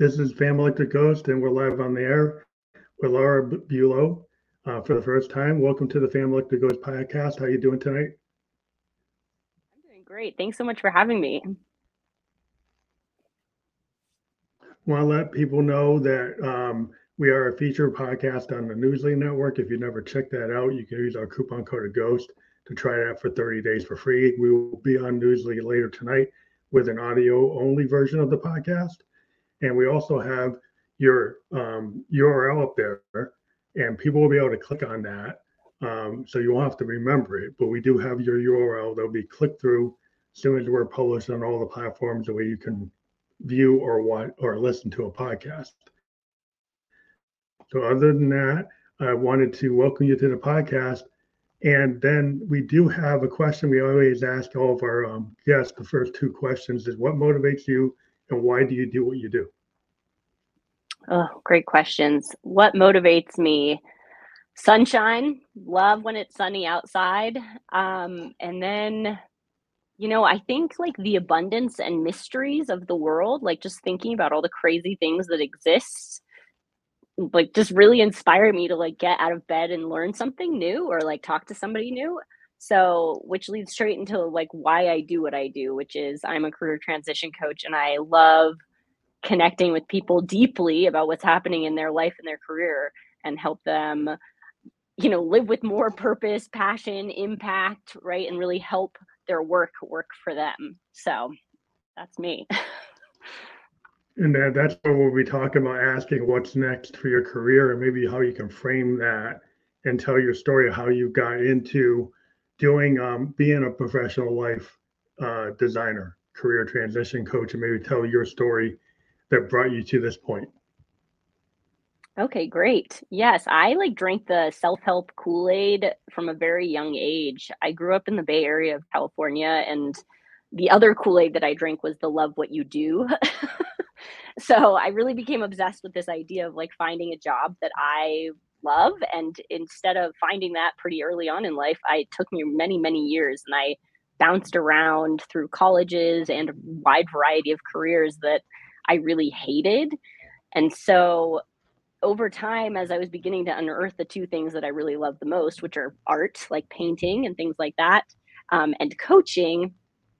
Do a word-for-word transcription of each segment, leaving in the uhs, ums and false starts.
This is Family Electric Ghost, and we're live on the air with Laura Bulow uh, for the first time. Welcome to the Family Electric Ghost podcast. How are you doing tonight? I'm doing great. Thanks so much for having me. Want to let people know that um, we are a featured podcast on the Newsly Network. If you never checked that out, you can use our coupon code GHOST to try it out for thirty days for free. We will be on Newsly later tonight with an audio only version of the podcast. And we also have your um, U R L up there, and people will be able to click on that. Um, so you won't have to remember it, but we do have your U R L. There'll be click through as soon as we're published on all the platforms the way you can view or watch or listen to a podcast. So other than that, I wanted to welcome you to the podcast. And then we do have a question we always ask all of our um, guests. The first two questions is what motivates you and why do you do what you do? Oh, great questions. What motivates me? Sunshine. Love when it's sunny outside. Um, and then, you know, I think like the abundance and mysteries of the world, like just thinking about all the crazy things that exist, like just really inspire me to like get out of bed and learn something new or like talk to somebody new. So, which leads straight into like why I do what I do, which is I'm a career transition coach and I love connecting with people deeply about what's happening in their life and their career and help them, you know, live with more purpose, passion, impact, right? And really help their work work for them. So that's me. And that, that's what we'll be talking about, asking what's next for your career and maybe how you can frame that and tell your story of how you got into doing um, being a professional life uh, designer, career transition coach, and maybe tell your story that brought you to this point. Okay, great. Yes, I like drank the self-help Kool-Aid from a very young age. I grew up in the Bay Area of California, and the other Kool-Aid that I drank was the love what you do. So I really became obsessed with this idea of like finding a job that I love. And instead of finding that pretty early on in life, I it took me many, many years and I bounced around through colleges and a wide variety of careers that I really hated. And so over time, as I was beginning to unearth the two things that I really love the most, which are art, like painting and things like that, um, and coaching,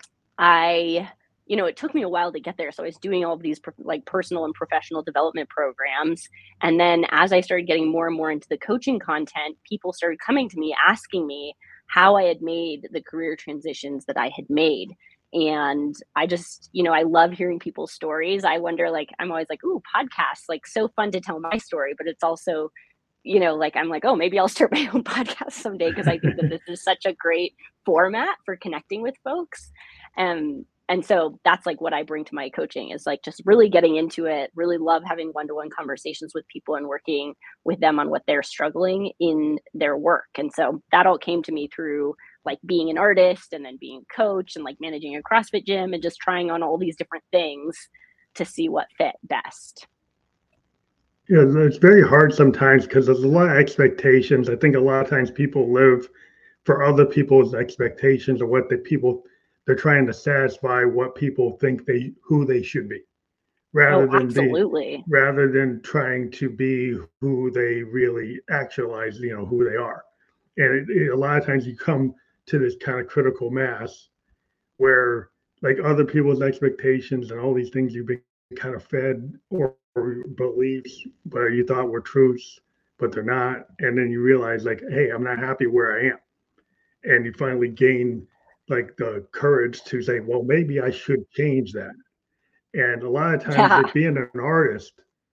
I, you know, it took me a while to get there. So I was doing all of these like personal and professional development programs. And then as I started getting more and more into the coaching content, people started coming to me asking me how I had made the career transitions that I had made. And I just, you know, I love hearing people's stories. I wonder, like, I'm always like, ooh, podcasts, like so fun to tell my story, but it's also, you know, like I'm like, oh, maybe I'll start my own podcast someday because I think that this is such a great format for connecting with folks. And and so that's like what I bring to my coaching is like just really getting into it, really love having one-to-one conversations with people and working with them on what they're struggling in their work. And so that all came to me through like being an artist and then being a coach and like managing a CrossFit gym and just trying on all these different things to see what fit best. Yeah, it's very hard sometimes because there's a lot of expectations. I think a lot of times people live for other people's expectations or what the people they're trying to satisfy what people think they who they should be Oh, rather than be absolutely. rather than trying to be who they really actualize, you know, who they are. And it, it, a lot of times you come to this kind of critical mass where like other people's expectations and all these things you've been kind of fed or beliefs but you thought were truths but they're not, and then you realize like, hey, I'm not happy where I am, and you finally gain like the courage to say, well, maybe I should change that. And a lot of times, Yeah. like being an artist,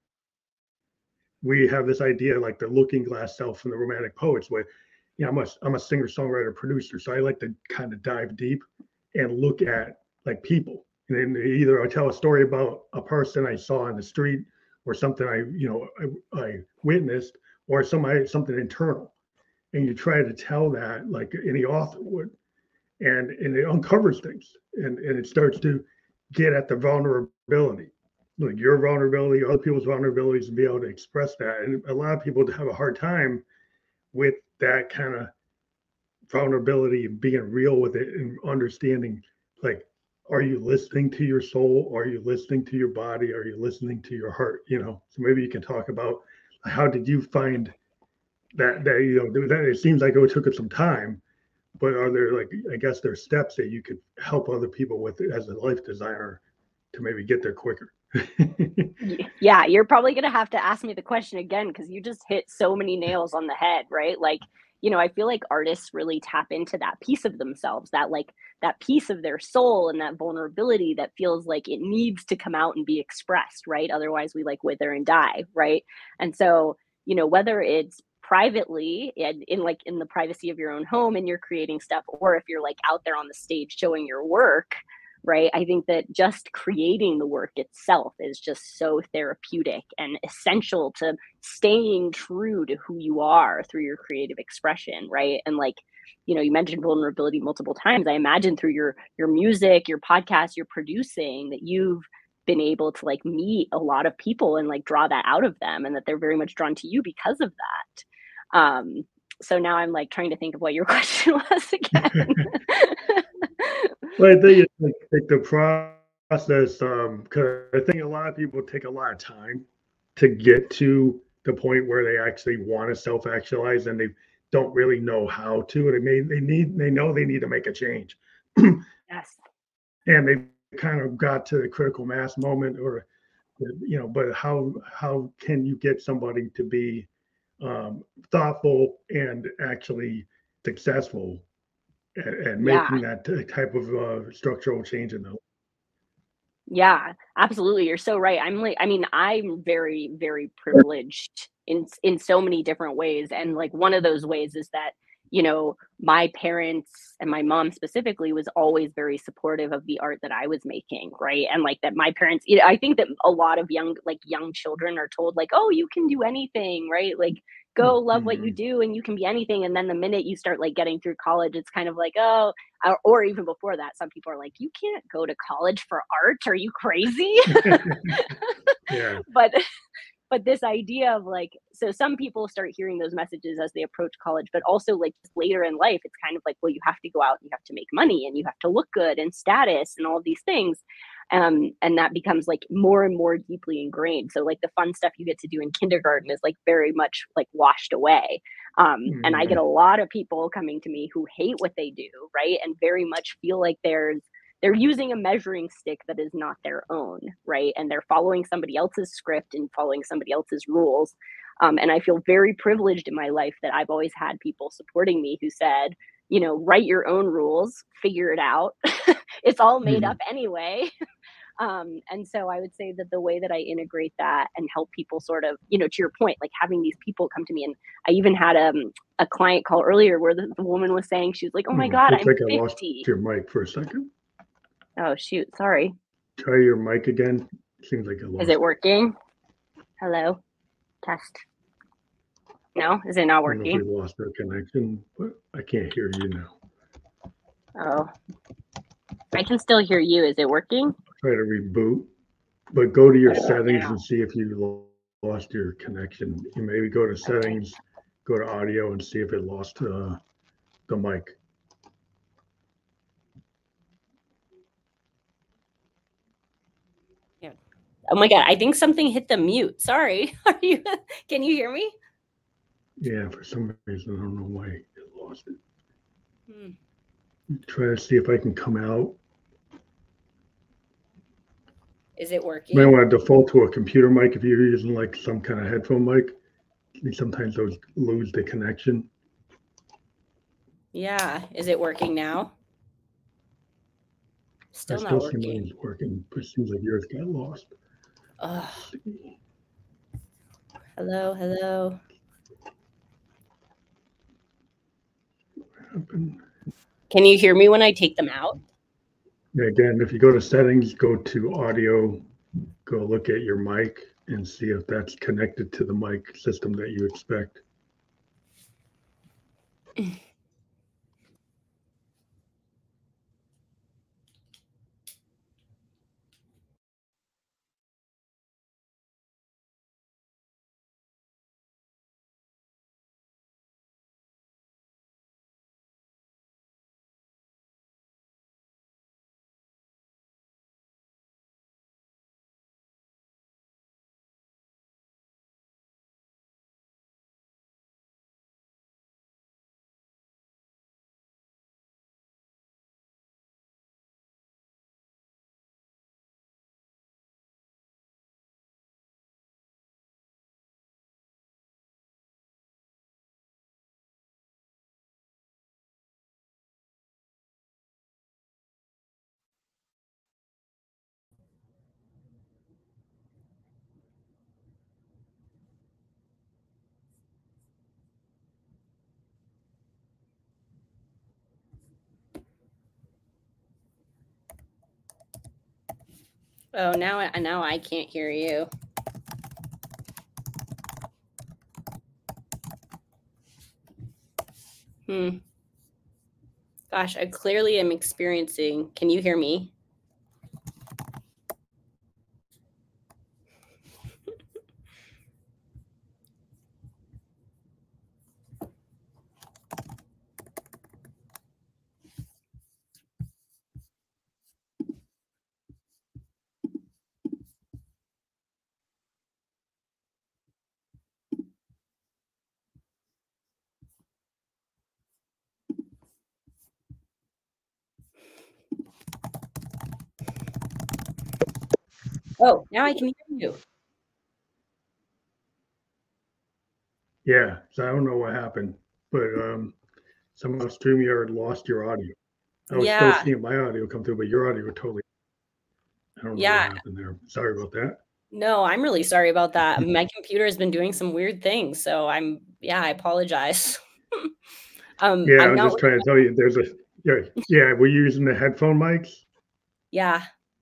we have this idea like the looking glass self from the romantic poets where, yeah, I'm a, I'm a singer songwriter producer, so I like to kind of dive deep and look at like people, and then either I tell a story about a person I saw on the street or something I, you know, I, I witnessed, or somebody something internal, and you try to tell that like any author would, and and it uncovers things, and and it starts to get at the vulnerability, like your vulnerability, other people's vulnerabilities, and be able to express that. And a lot of people have a hard time with that kind of vulnerability and being real with it and understanding like, are you listening to your soul? Are you listening to your body? Are you listening to your heart? You know, so maybe you can talk about how did you find that that you know that it seems like it took up some time, but are there like I guess there's steps that you could help other people with as a life designer to maybe get there quicker? Yeah, you're probably gonna have to ask me the question again because you just hit so many nails on the head, right? Like, you know, I feel like artists really tap into that piece of themselves, that like that piece of their soul and that vulnerability that feels like it needs to come out and be expressed, right? Otherwise, we like wither and die, right? And so, you know, whether it's privately and in like in the privacy of your own home and you're creating stuff, or if you're like out there on the stage showing your work, right? I think that just creating the work itself is just so therapeutic and essential to staying true to who you are through your creative expression, right? And like, you know, you mentioned vulnerability multiple times. I imagine through your your music, your podcast, your producing that you've been able to like meet a lot of people and like draw that out of them and that they're very much drawn to you because of that. Um so now I'm like trying to think of what your question was again. Well, I think it's like, like the process, um, because I think a lot of people take a lot of time to get to the point where they actually want to self-actualize and they don't really know how to. They may they need they know they need to make a change. Yes. And they kind of got to the critical mass moment or you know, but how how can you get somebody to be um, thoughtful and actually successful and, and Yeah. making that type of uh, structural change in the Yeah, absolutely. You're so right. I'm like, I mean, I'm very, very privileged in s- in so many different ways, and like one of those ways is that you know my parents and my mom specifically was always very supportive of the art that I was making, right? And like that, my parents. You know, I think that a lot of young like young children are told like, oh, you can do anything, right? Like go love what you Mhm. do and you can be anything. And then the minute you start like getting through college, it's kind of like, oh, or, or even before that, some people are like, you can't go to college for art. Are you crazy? Yeah. but but this idea of like, so some people start hearing those messages as they approach college, but also like later in life it's kind of like, well, you have to go out and you have to make money and you have to look good and status and all of these things. Um, and that becomes like more and more deeply ingrained, so like the fun stuff you get to do in kindergarten is like very much like washed away. Um, and I get Mhm. a lot of people coming to me who hate what they do, right, and very much feel like there's they're using a measuring stick that is not their own, right? And they're following somebody else's script and following somebody else's rules. Um, and I feel very privileged in my life that I've always had people supporting me who said, you know, write your own rules, figure it out. It's all made up Mhm. anyway. Um, and so I would say that the way that I integrate that and help people sort of, you know, to your point, like having these people come to me, and I even had um, a client call earlier where the, the woman was saying, she was like, oh my Oh, God, looks I'm like I lost fifty. your mic for a second. Oh, shoot. Sorry. Try your mic again. Seems like I Is it lost it. working? Hello? Test. No? Is it not I don't know if we working? lost our connection, but I can't hear you now. Oh, I can still hear you. Is it working? Try to reboot, but go to your What about settings and now? see if you lost your connection. You maybe go to Okay. settings, go to audio, and see if it lost uh, the mic. Yeah. Oh my God. I think something hit the mute. Sorry. Are you, can you hear me? Yeah, for some reason, I don't know why it lost it. Hmm. Try to see if I can come out. Is it You might working? want to default to a computer mic if you're using like some kind of headphone mic. Sometimes those lose the connection. Yeah. Is it working now? I Still not still see working. mine's working, but it seems like yours got lost. Oh, Let's see hello. Hello. what happened. Can you hear me when I take them out? And again, if you go to settings, go to audio, go look at your mic and see if that's connected to the mic system that you expect. Oh, now I now I can't hear you. Hmm. Gosh, I clearly am experiencing. Can you hear me? Oh, now I can hear you. Yeah, so I don't know what happened, but um, somehow StreamYard lost your audio. I was still Yeah. seeing my audio come through, but your audio totally. I don't know what Yeah. happened there. Sorry about that. No, I'm really sorry about that. My computer has been doing some weird things, so I'm yeah, I apologize. um, Yeah, I I'm was not just trying to tell you. There's a yeah, yeah. We're using the headphone mics. Yeah.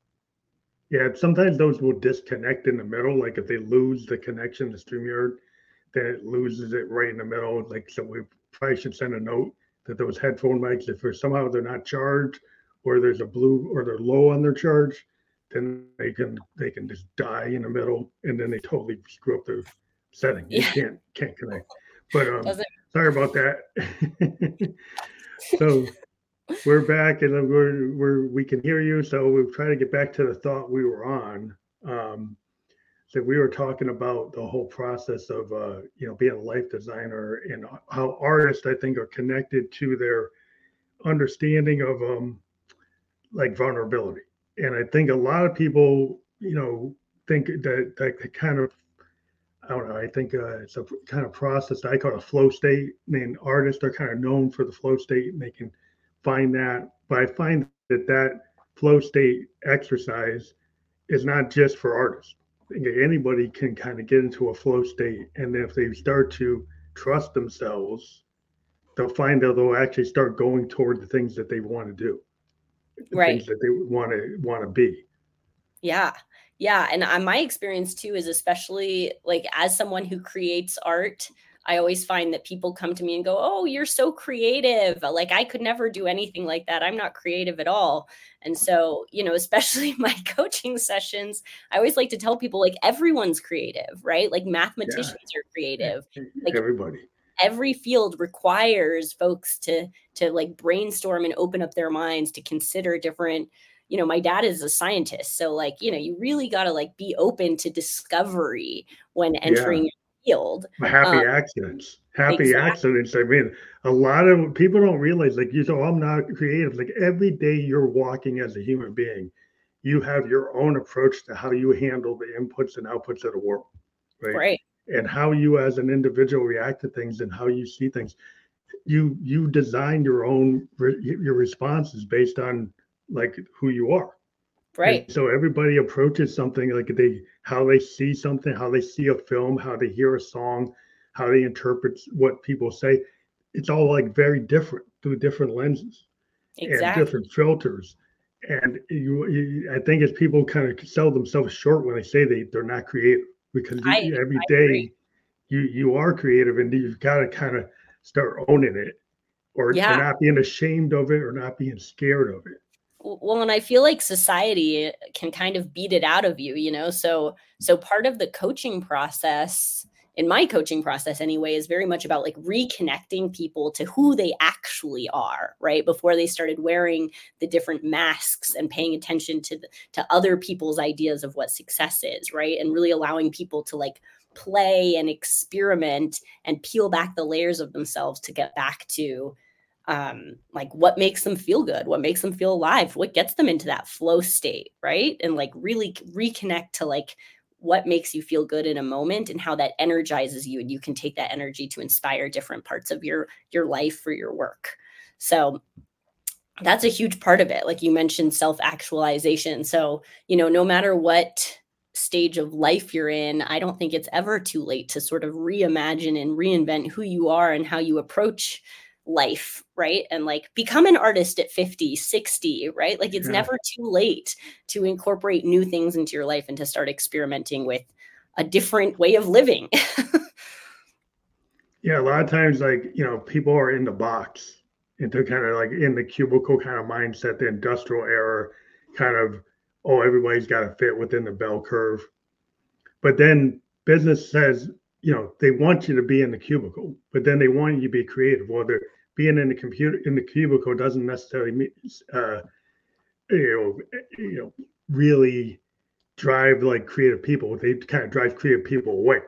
Yeah, sometimes those will disconnect in the middle. Like if they lose the connection to StreamYard, then it loses it right in the middle. Like so, we probably should send a note that those headphone mics, if for somehow they're not charged, or there's a blue, or they're low on their charge, then they can they can just die in the middle, and then they totally screw up the setting. You Yeah. can't can't connect. But um, Doesn't sorry about that. So we're back and we're, we're we can hear you. So we'll try to get back to the thought we were on. Um, so we were talking about the whole process of uh, you know being a life designer and how artists I think are connected to their understanding of um, like vulnerability. And I think a lot of people you know think that that the kind of I don't know. I think uh, it's a kind of process that I call a flow state. And artists are kind of known for the flow state, and they can find that. But I find that that flow state exercise is not just for artists. I think anybody can kind of get into a flow state, and then if they start to trust themselves, they'll find that they'll actually start going toward the things that they want to do, the Right. things that they want to want to be. Yeah. Yeah, and uh, my experience too is especially like as someone who creates art, I always find that people come to me and go, "Oh, you're so creative. Like I could never do anything like that. I'm not creative at all." And so, you know, especially my coaching sessions, I always like to tell people like everyone's creative, right? Like Yeah, mathematicians are creative. Like everybody. every field requires folks to to like brainstorm and open up their minds to consider different. You know, my dad is a scientist, so like, you know, you really got to like be open to discovery when Yeah, entering your field. um happy accidents. Happy exactly. accidents. I mean, a lot of people don't realize, like you say, oh, I'm not creative. Like every day you're walking as a human being, you have your own approach to how you handle the inputs and outputs of the world, right? Right. And how you as an individual react to things and how you see things. You you design your own your responses based on like who you are. And Right. so everybody approaches something like they how they see something, how they see a film, how they hear a song, how they interpret what people say. It's all like very different through different lenses and Exactly. different filters. And you, you I think as people kind of sell themselves short when they say they they're not creative because i you, every i agree. day you you are creative and you've got to kind of start owning it or or Yeah. not being ashamed of it or not being scared of it. Well, and I feel like society can kind of beat it out of you, you know? So so part of the coaching process, in my coaching process anyway, is very much about like reconnecting people to who they actually are, right? Before they started wearing the different masks and paying attention to the, to other people's ideas of what success is, right? And really allowing people to like play and experiment and peel back the layers of themselves to get back to um like what makes them feel good, what makes them feel alive, what gets them into that flow state, right? And like really reconnect to like what makes you feel good in a moment and how that energizes you, and you can take that energy to inspire different parts of your your life for your work. So that's a huge part of it. Like you mentioned, self actualization. So, you know, no matter what stage of life you're in, I don't think it's ever too late to sort of reimagine and reinvent who you are and how you approach life, right? And like become an artist at fifty, sixty, right? Like it's Yeah. never too late to incorporate new things into your life and to start experimenting with a different way of living. Yeah, a lot of times, like, you know, people are in the box into kind of like in the cubicle kind of mindset, the industrial era kind of, oh, everybody's got to fit within the bell curve. But then business says, you know, they want you to be in the cubicle, but then they want you to be creative. Well, they're being in the computer in the cubicle doesn't necessarily mean, uh, you know, you know, really drive like creative people. They kind of drive creative people away.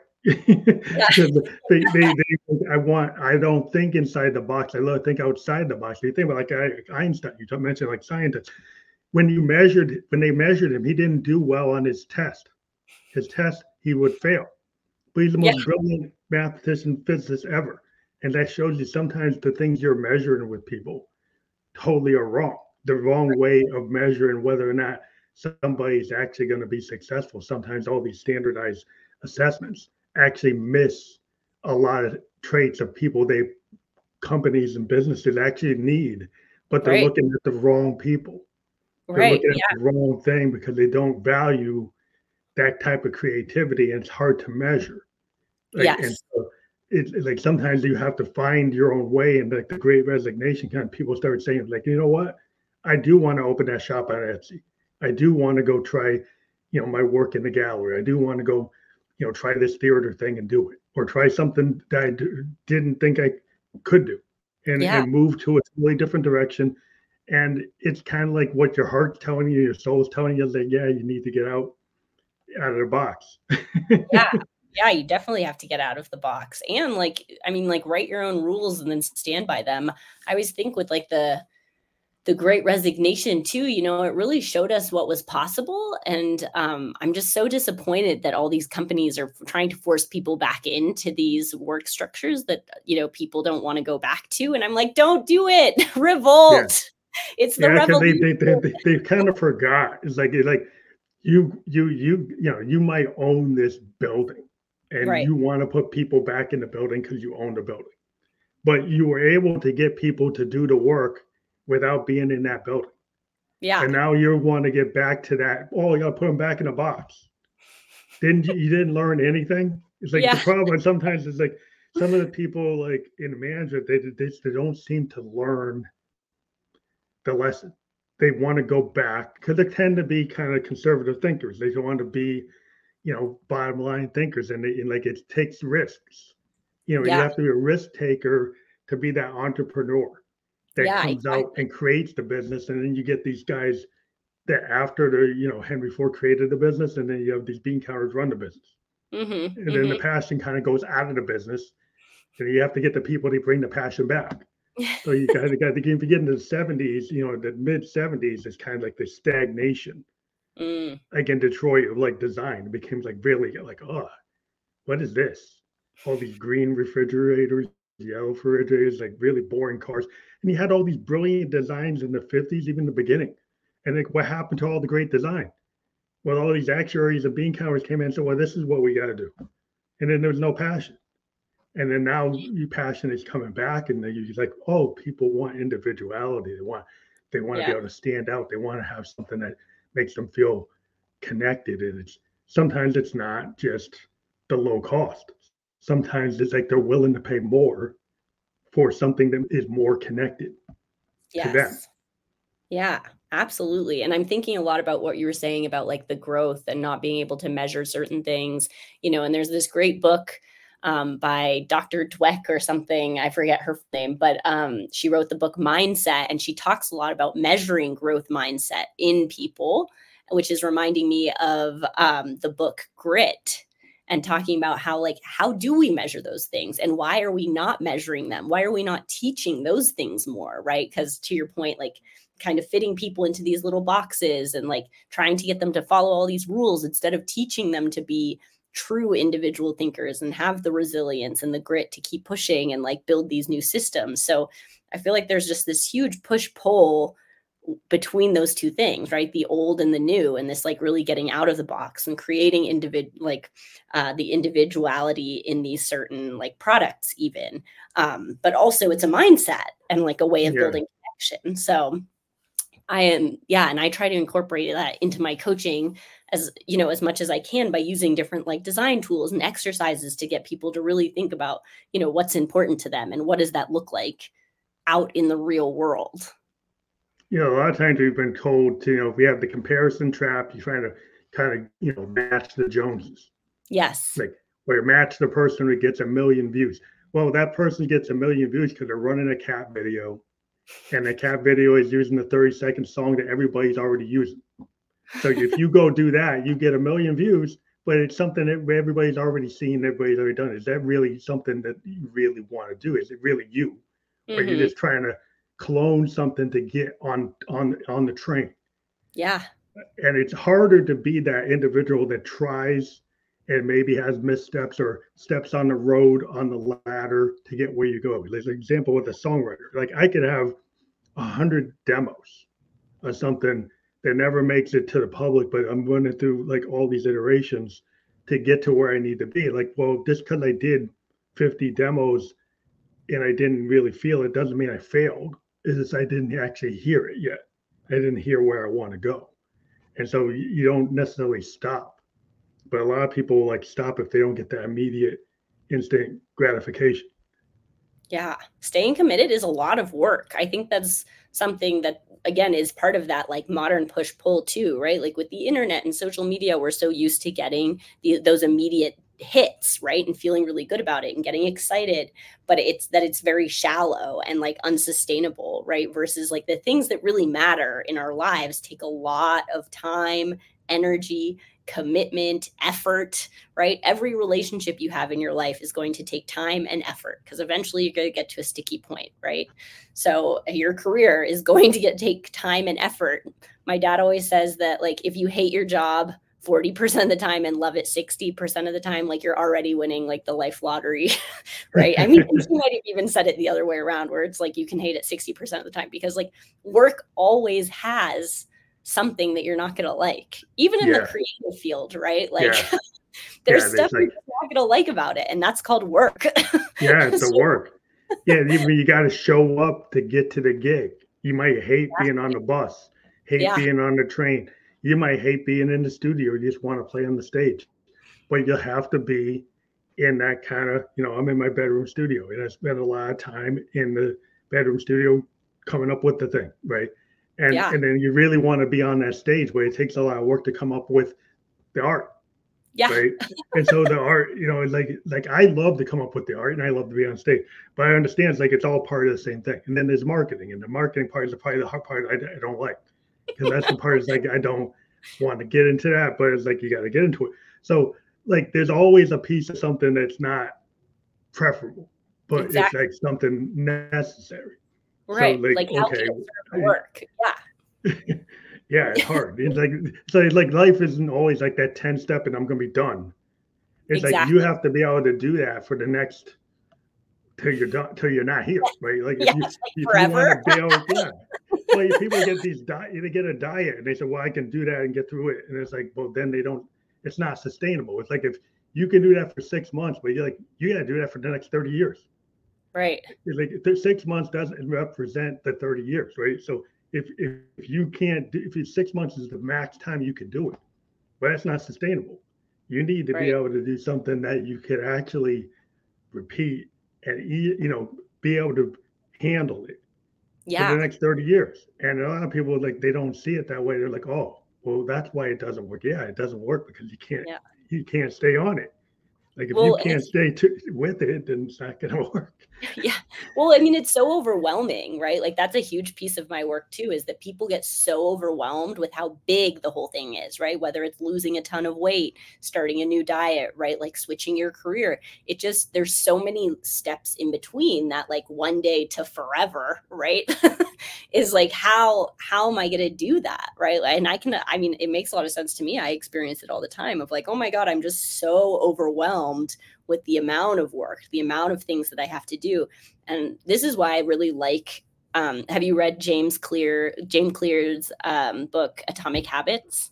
Because they, they, they, I want, I don't think inside the box. I love think outside the box. You think about like Einstein. You mentioned like scientists. When you measured, when they measured him, he didn't do well on his test. His test, he would fail. But he's the most yeah. brilliant mathematician, physicist ever. And that shows you sometimes the things you're measuring with people totally are wrong. The wrong way of measuring whether or not somebody's actually going to be successful. Sometimes all these standardized assessments actually miss a lot of traits of people they companies and businesses actually need, but they're right. looking at the wrong people. They're right. looking yeah. at the wrong thing because they don't value that type of creativity, and it's hard to measure. Like, yes. And so it's it, like sometimes you have to find your own way, and like the Great Resignation kind of people start saying like, you know what, I do want to open that shop on Etsy. I do want to go try, you know, my work in the gallery. I do want to go, you know, try this theater thing and do it, or try something that I do, didn't think I could do, and, yeah. and move to a totally different direction. And it's kind of like what your heart's telling you, your soul's telling you, like, yeah, you need to get out out of the box. yeah. Yeah, you definitely have to get out of the box. And like, I mean, like write your own rules and then stand by them. I always think with like the the Great Resignation too, you know, it really showed us what was possible. And um, I'm just so disappointed that all these companies are trying to force people back into these work structures that, you know, people don't want to go back to. And I'm like, don't do it. Revolt. Yeah. It's the yeah, revolution. They, they, they, they kind of forgot. It's like, it's like you, you, you, you know, you might own this building and right. you want to put people back in the building because you own the building. But you were able to get people to do the work without being in that building. Yeah. And now you want to get back to that. Oh, you got to put them back in a box. Didn't you, you didn't learn anything? It's like yeah. the problem sometimes is like some of the people like in management, they, they, they don't seem to learn the lesson. They want to go back because they tend to be kind of conservative thinkers. They don't want to be, you know, bottom line thinkers. And, they, and like it takes risks. You know, yeah. you have to be a risk taker to be that entrepreneur that yeah, comes exactly. out and creates the business. And then you get these guys that after the, you know, Henry Ford created the business, and then you have these bean counters run the business. Mm-hmm, and mm-hmm. then the passion kind of goes out of the business. And you have to get the people to bring the passion back. So you got to got to get into the seventies, you know, the mid seventies is kind of like the stagnation. Mm. Like in Detroit, of like design, it became like really like, oh, what is this? All these green refrigerators, yellow refrigerators, like really boring cars. And you had all these brilliant designs in the fifties, even the beginning. And like, what happened to all the great design? Well, all these actuaries and bean counters came in and said, well, this is what we got to do. And then there was no passion. And then now your passion is coming back, and you're like, oh, people want individuality. They want, they want yeah. to be able to stand out. They want to have something that makes them feel connected. And it's sometimes it's not just the low cost. Sometimes it's like they're willing to pay more for something that is more connected yes. to them. Yeah, absolutely. And I'm thinking a lot about what you were saying about like the growth and not being able to measure certain things, you know, and there's this great book um, by Doctor Dweck or something. I forget her name, but um, she wrote the book Mindset, and she talks a lot about measuring growth mindset in people, which is reminding me of um, the book Grit, and talking about how, like, how do we measure those things, and why are we not measuring them? Why are we not teaching those things more, right? Because to your point, like kind of fitting people into these little boxes and like trying to get them to follow all these rules instead of teaching them to be true individual thinkers and have the resilience and the grit to keep pushing and like build these new systems. So I feel like there's just this huge push pull between those two things, right? The old and the new, and this like really getting out of the box and creating individ like uh, the individuality in these certain like products even. Um, but also it's a mindset and like a way of Yeah. building connection. So I am, yeah. And I try to incorporate that into my coaching as, you know, as much as I can by using different like design tools and exercises to get people to really think about, you know, what's important to them and what does that look like out in the real world. You know, a lot of times we've been told to, you know, if we have the comparison trap, you're trying to kind of, you know, match the Joneses. Yes. Like, where match the person who gets a million views. Well, that person gets a million views because they're running a cat video, and the cat video is using the thirty second song that everybody's already using. So if you go do that, you get a million views, but it's something that everybody's already seen, everybody's already done. Is that really something that you really want to do? Is it really you? Mm-hmm. Or you're just trying to clone something to get on on on the train? Yeah. And it's harder to be that individual that tries and maybe has missteps or steps on the road on the ladder to get where you go. There's an example with a songwriter. Like, I could have a hundred demos of something that never makes it to the public, but I'm running through like all these iterations to get to where I need to be. Like, well, just because I did fifty demos and I didn't really feel it doesn't mean I failed. It's just I didn't actually hear it yet. I didn't hear where I want to go. And so you don't necessarily stop. But a lot of people like stop if they don't get that immediate instant gratification. Yeah. Staying committed is a lot of work. I think that's something that, again, is part of that like modern push pull too, right? Like with the internet and social media, we're so used to getting the, those immediate hits, right? And feeling really good about it and getting excited, but it's that it's very shallow and like unsustainable, right? Versus like the things that really matter in our lives take a lot of time, energy, commitment, effort, right? Every relationship you have in your life is going to take time and effort because eventually you're going to get to a sticky point, right? So your career is going to get take time and effort. My dad always says that like if you hate your job forty percent of the time and love it sixty percent of the time, like you're already winning like the life lottery, right? I mean, he might have even said it the other way around where it's like you can hate it sixty percent of the time because like work always has something that you're not going to like, even in yeah. the creative field, right? Like yeah. there's yeah, stuff like, you're not going to like about it. And that's called work. Yeah, it's the work. Yeah, you, you got to show up to get to the gig. You might hate exactly. being on the bus, hate yeah. being on the train. You might hate being in the studio. You just want to play on the stage. But you have to be in that kind of, you know, I'm in my bedroom studio. And I spend a lot of time in the bedroom studio coming up with the thing, right? And, yeah. and then you really want to be on that stage where it takes a lot of work to come up with the art. Yeah. Right. And so the art, you know, like, like I love to come up with the art and I love to be on stage, but I understand it's like, it's all part of the same thing. And then there's marketing, and the marketing part is the probably the hard part I, I don't like, because that's the part is like, I don't want to get into that, but it's like, you got to get into it. So like, there's always a piece of something that's not preferable, but exactly. it's like something necessary. Right. So like, like how okay, can it work? Yeah. Yeah, it's hard. It's like, so it's like life isn't always like that ten step and I'm going to be done. It's exactly. like you have to be able to do that for the next till you're done, till you're not here, right? Like yeah, if you, like if forever. you want to be able, yeah. Like people get these diet, they get a diet and they say, well, I can do that and get through it. And it's like, well, then they don't, it's not sustainable. It's like if you can do that for six months, but you're like, you got to do that for the next thirty years. Right. It's like six months doesn't represent the thirty years, right? So if if, if you can't do, if it's six months is the max time you can do it, but that's not sustainable. You need to right. be able to do something that you could actually repeat and, you know, be able to handle it yeah. for the next thirty years. And a lot of people, like, they don't see it that way. They're like, oh, well, that's why it doesn't work. Yeah, it doesn't work because you can't, yeah. you can't stay on it. Like if well, you can't stay to, with it, then it's not going to work. Yeah. Well, I mean, it's so overwhelming, right? Like that's a huge piece of my work too, is that people get so overwhelmed with how big the whole thing is, right? Whether it's losing a ton of weight, starting a new diet, right? Like switching your career. It just, there's so many steps in between that like one day to forever, right? is like, how, how am I going to do that? Right. And I can, I mean, it makes a lot of sense to me. I experience it all the time of like, oh my God, I'm just so overwhelmed with the amount of work, the amount of things that I have to do. And this is why I really like Um, have you read James Clear, James Clear's um, book, Atomic Habits?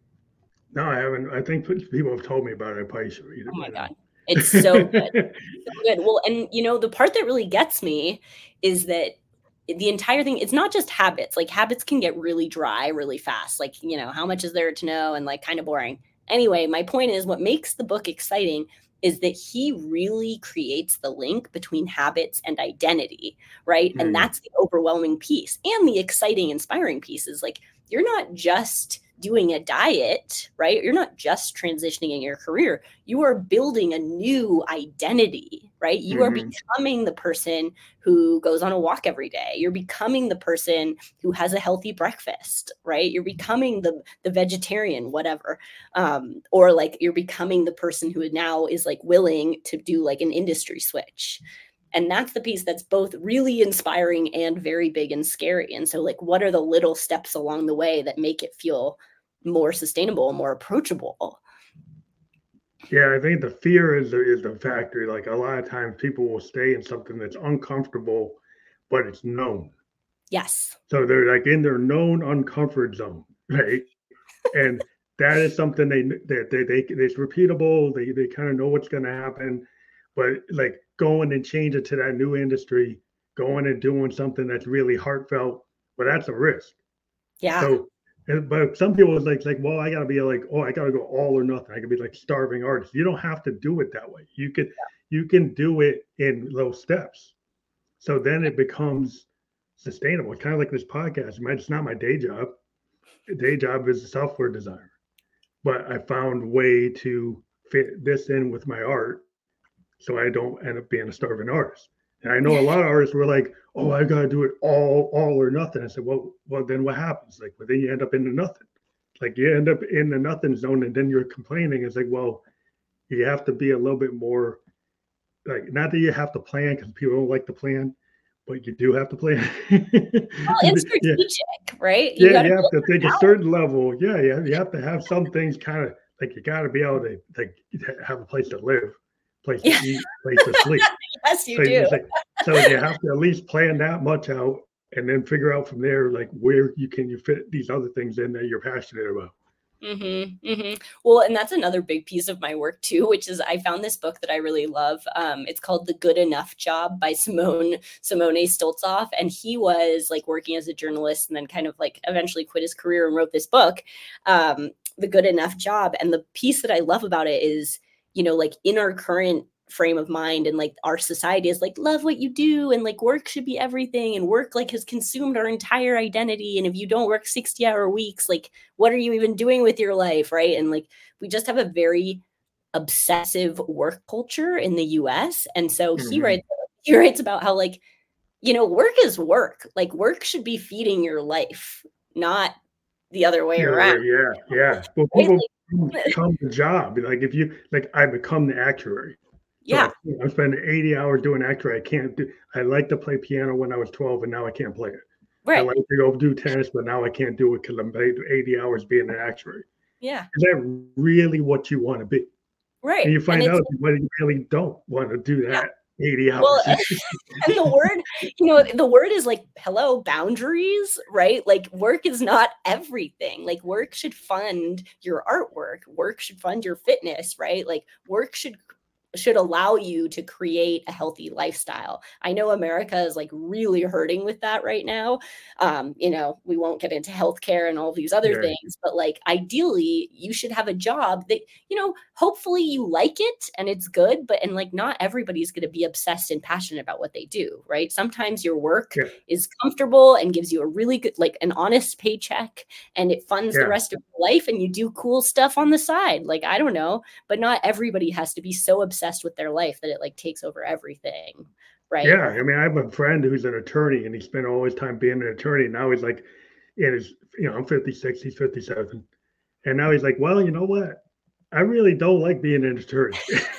No, I haven't. I think people have told me about it. I probably should read it. Oh my by God. now. It's so good. So good. Well, and you know, the part that really gets me is that the entire thing, it's not just habits. Like habits can get really dry really fast. Like, you know, how much is there to know and like kind of boring. Anyway, my point is what makes the book exciting is that he really creates the link between habits and identity, right? Mm. And that's the overwhelming piece. And the exciting, inspiring piece is like, you're not just doing a diet, right? You're not just transitioning in your career. You are building a new identity, right? You Mm-hmm. are becoming the person who goes on a walk every day. You're becoming the person who has a healthy breakfast, right? You're becoming the, the vegetarian, whatever. Um, or like you're becoming the person who now is like willing to do like an industry switch. And that's the piece that's both really inspiring and very big and scary. And so like, what are the little steps along the way that make it feel more sustainable, more approachable? Yeah, I think the fear is the, is the factor. Like a lot of times people will stay in something that's uncomfortable, but it's known. Yes. So they're like in their known uncomfort zone, right? And that is something they that they, they, they it's repeatable. They they kind of know what's going to happen, but like going and changing to that new industry, going and doing something that's really heartfelt, but that's a risk. Yeah. So, but some people is like like well, I got to be like oh, I got to go all or nothing. I could be like starving artist. You don't have to do it that way. You could yeah. you can do it in little steps. So then it becomes sustainable. It's kind of like this podcast. It's not my day job. The day job is a software designer, but I found a way to fit this in with my art, so I don't end up being a starving artist. And I know a lot of artists were like, "Oh, I got to do it all, all or nothing." I said, "Well, well, then what happens? Like, well, then you end up in the nothing. Like, you end up in the nothing zone, and then you're complaining. It's like, well, you have to be a little bit more like, not that you have to plan because people don't like to plan, but you do have to plan. Well, it's strategic, yeah. right? You yeah, you have to think a certain level. Yeah, yeah, you have to have some things kind of like you got to be able to like have a place to live, place to yeah. eat, place to sleep. Yes, you so, do. Like, so you have to at least plan that much out, and then figure out from there like where you can you fit these other things in that you're passionate about. Mm-hmm, mm-hmm. Well, and that's another big piece of my work too, which is I found this book that I really love. Um, it's called The Good Enough Job by Simone Simone Stoltzoff. And he was like working as a journalist and then kind of like eventually quit his career and wrote this book, um, The Good Enough Job. And the piece that I love about it is, you know, like in our current frame of mind and like our society is like, love what you do. And like work should be everything. And work like has consumed our entire identity. And if you don't work sixty hour weeks, like what are you even doing with your life? Right. And like, we just have a very obsessive work culture in the U S. And so mm-hmm. he writes, he writes about how like, you know, work is work. Like work should be feeding your life, not the other way yeah, around. Yeah. Yeah. Well, people become the job. Like if you, like I become the actuary. So yeah, I, I'm spending eighty hours doing actuary. I can't do. I like to play piano when I was twelve, and now I can't play it. Right. I like to go do tennis, but now I can't do it because I'm paid eighty hours being an actuary. Yeah. Is that really what you want to be? Right. And you find and out you really don't want to do that yeah. eighty hours. Well, and the word, you know, the word is like, hello, boundaries, right? Like work is not everything. Like work should fund your artwork. Work should fund your fitness, right? Like work should should allow you to create a healthy lifestyle. I know America is like really hurting with that right now. Um, you know, we won't get into healthcare and all these other yeah. things, but like ideally you should have a job that, you know, hopefully you like it and it's good, but and like not everybody's going to be obsessed and passionate about what they do, right? Sometimes your work yeah. is comfortable and gives you a really good, like an honest paycheck and it funds yeah. the rest of your life and you do cool stuff on the side. Like, I don't know, but not everybody has to be so obsessed with their life that it like takes over everything, right? Yeah, I mean, I have a friend who's an attorney and he spent all his time being an attorney. Now he's like, in his, you know, I'm fifty-six, he's fifty-seven, and now he's like, well, you know what? I really don't like being an attorney.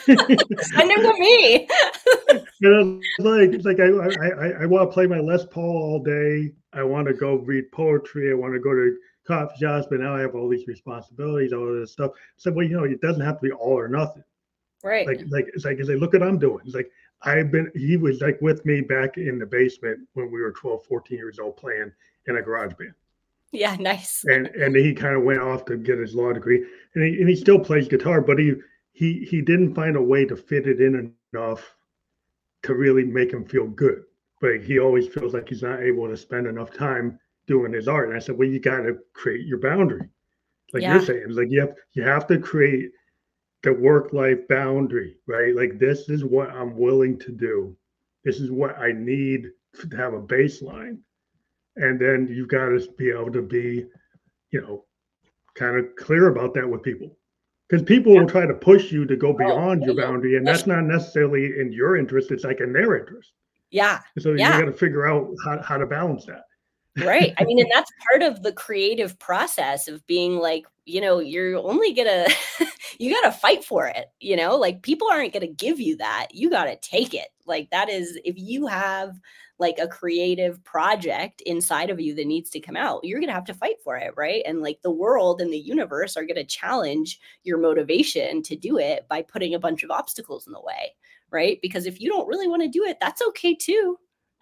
I know me. You know, it's like it's like I I I want to play my Les Paul all day. I want to go read poetry. I want to go to coffee shops, but now I have all these responsibilities, all of this stuff. So, well, you know, it doesn't have to be all or nothing. Right. Like, like it's like, it's like, look what I'm doing. It's like, I've been, he was like with me back in the basement when we were twelve, fourteen years old playing in a garage band. Yeah, nice. And and he kind of went off to get his law degree, and he, and he still plays guitar, but he he he didn't find a way to fit it in enough to really make him feel good. But he always feels like he's not able to spend enough time doing his art. And I said, well, you got to create your boundary, like Yeah. you're saying. It's like you have you have to create the work-life boundary, right? Like, this is what I'm willing to do. This is what I need to have a baseline. And then you've got to be able to be, you know, kind of clear about that with people. Because people will try to push you to go beyond your boundary, and that's not necessarily in your interest. It's like in their interest. Yeah. So Yeah. you got to figure out how, how to balance that. Right. I mean, and that's part of the creative process of being like, you know, you're only gonna, you gotta fight for it, you know, like people aren't gonna give you that. You gotta take it. Like that is, if you have like a creative project inside of you that needs to come out, you're gonna have to fight for it, right? And like the world and the universe are gonna challenge your motivation to do it by putting a bunch of obstacles in the way, right? Because if you don't really want to do it, that's okay too.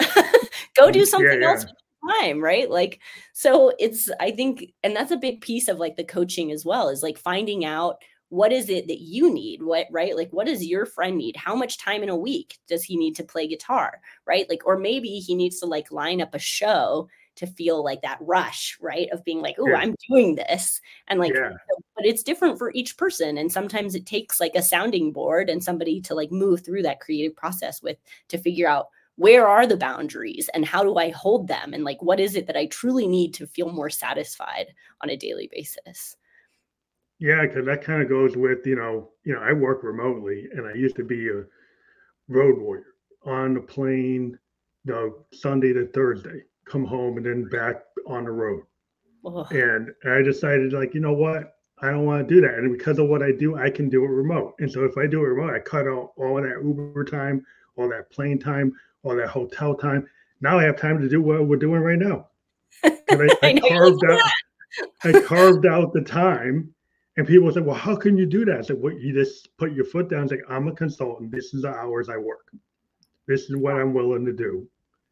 Go do something Yeah, yeah. else time, right? Like, so it's, I think, and that's a big piece of like the coaching as well, is like finding out what is it that you need, what, right? Like, what does your friend need? How much time in a week does he need to play guitar, right? Like, or maybe he needs to like line up a show to feel like that rush, right? Of being like, oh, Yeah. I'm doing this. And like, Yeah. but it's different for each person. And sometimes it takes like a sounding board and somebody to like move through that creative process with, to figure out, where are the boundaries and how do I hold them? And like, what is it that I truly need to feel more satisfied on a daily basis? Yeah, because that kind of goes with, you know, you know, I work remotely, and I used to be a road warrior on the plane, you know, Sunday to Thursday, come home and then back on the road. Oh, And I decided, like, you know what? I don't want to do that. And because of what I do, I can do it remote. And so if I do it remote, I cut out all of that Uber time, all that plane time, all that hotel time. Now I have time to do what we're doing right now. And I, I, I know, you're carved like, out, I carved out the time. And people say, well, how can you do that? I said, well, you just put your foot down and say, I'm a consultant. This is the hours I work. This is what I'm willing to do.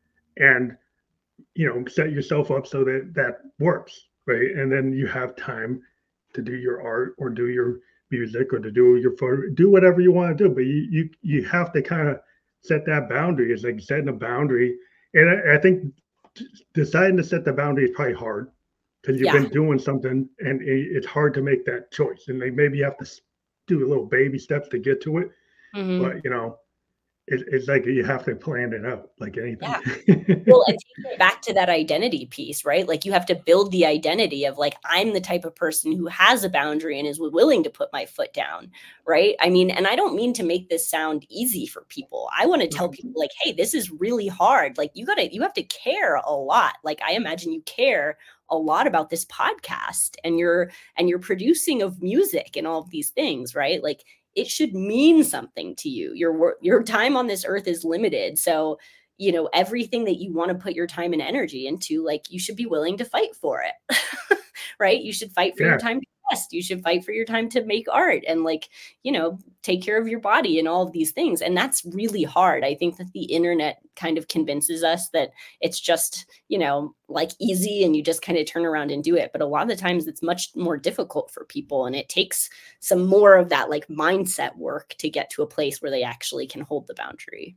And, you know, set yourself up so that that works, right? And then you have time to do your art or do your music or to do your photo, do whatever you want to do. But you you you have to kind of set that boundary. It's like setting a boundary. And I, I think deciding to set the boundary is probably hard, because you've Yeah. been doing something and it, it's hard to make that choice. And like maybe you have to do a little baby steps to get to it. Mhm. But, you know, it, it's like you have to plan it out like anything. Yeah. Well, and taking it back to that identity piece, right? Like you have to build the identity of like, I'm the type of person who has a boundary and is willing to put my foot down, right? I mean, and I don't mean to make this sound easy for people. I want to tell people like, hey, this is really hard. Like you gotta, you have to care a lot. Like I imagine you care a lot about this podcast and you're, and you're producing of music and all of these things, right? Like it should mean something to you. Your work, your time on this earth is limited. So, you know, everything that you want to put your time and energy into, like you should be willing to fight for it, right? You should fight for Yeah. your time to rest. You should fight for your time to make art and like, you know, take care of your body and all of these things. And that's really hard. I think that the internet kind of convinces us that it's just, you know, like easy and you just kind of turn around and do it. But a lot of the times it's much more difficult for people. And it takes some more of that like mindset work to get to a place where they actually can hold the boundary.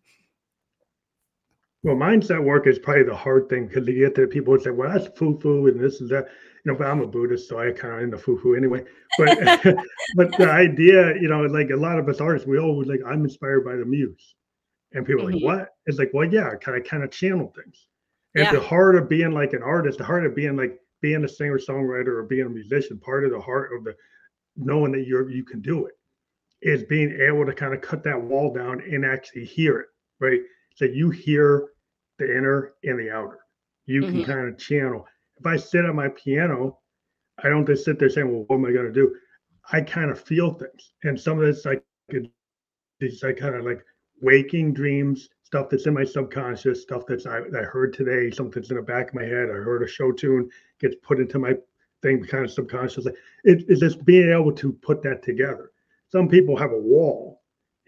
Well, mindset work is probably the hard thing, because you get to people who say, well, that's foo-foo and this is that, you know, but I'm a Buddhist, so I kind of in the foo-foo anyway. But but the idea, you know, like a lot of us artists, we always like, I'm inspired by the muse. And people are Mhm. like, what? It's like, well, yeah, kind of kind of channel things. And Yeah. the heart of being like an artist, the heart of being like being a singer-songwriter or being a musician, part of the heart of the knowing that you're you can do it is being able to kind of cut that wall down and actually hear it, right? So you hear the inner and the outer. You can Mhm. kind of channel. If I sit at my piano, I don't just sit there saying, well, what am I going to do? I kind of feel things. And some of it's like these like kind of like waking dreams, stuff that's in my subconscious, stuff that's I, I heard today, something that's in the back of my head. I heard a show tune, gets put into my thing kind of subconsciously. It, it's just being able to put that together. Some people have a wall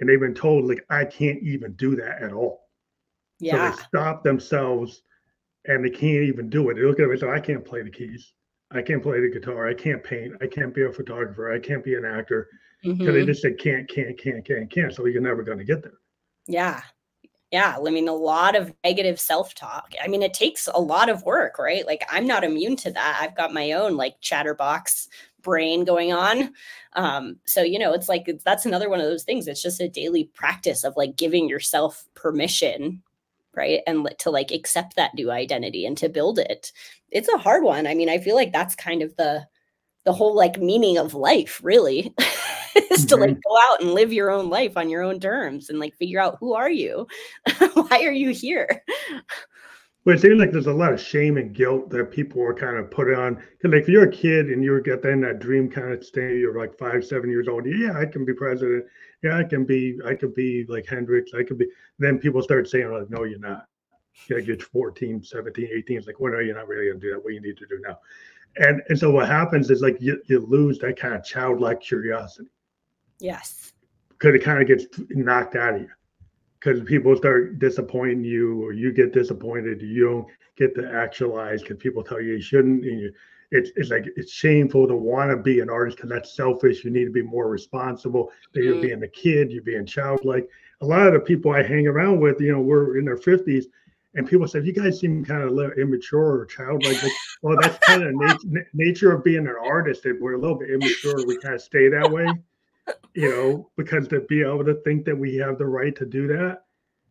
and they've been told like, I can't even do that at all. Yeah. So they stop themselves and they can't even do it. They look at it and say, I can't play the keys. I can't play the guitar. I can't paint. I can't be a photographer. I can't be an actor. Because Mhm. they just said can't, can't, can't, can't, can't. So you're never going to get there. Yeah. Yeah. I mean, a lot of negative self-talk. I mean, it takes a lot of work, right? Like, I'm not immune to that. I've got my own like chatterbox brain going on. Um, so, you know, it's like, it's, that's another one of those things. It's just a daily practice of like giving yourself permission, right? And to like accept that new identity and to build it. It's a hard one. I mean, I feel like that's kind of the, the whole like meaning of life, really. Is to like go out and live your own life on your own terms and like figure out, who are you? Why are you here? Well, it seems like there's a lot of shame and guilt that people are kind of put on. Because like if you're a kid and you're get in that dream kind of state, you're like five, seven years old. Yeah, I can be president. Yeah, I can be, I could be like Hendrix. I could be. Then people start saying, like, no, you're not. You gotta get fourteen, seventeen, eighteen. It's like, well, no, you're not really gonna do that. What you need to do now. And and so what happens is like you, you lose that kind of childlike curiosity. Yes. Because it kind of gets knocked out of you. Because people start disappointing you, or you get disappointed. You don't get to actualize because people tell you you shouldn't. And you, it's it's like it's shameful to want to be an artist because that's selfish. You need to be more responsible. That you're Mm. being a kid, you're being childlike. A lot of the people I hang around with, you know, we're in their fifties, and people say, "You guys seem kind of immature or childlike." Like, well, that's kind of nat- nature of being an artist. That we're a little bit immature. We kind of stay that way. You know, because to be able to think that we have the right to do that,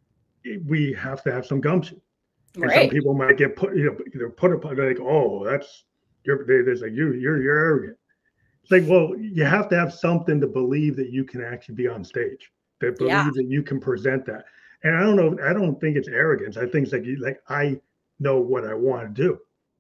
we have to have some gumption. And Right. some people might get put, you know, either put upon like, oh, that's you're there's like you, you're you're arrogant. It's like, well, you have to have something to believe that you can actually be on stage, that believe Yeah. that you can present that. And I don't know, I don't think it's arrogance. I think it's like like I know what I want to do.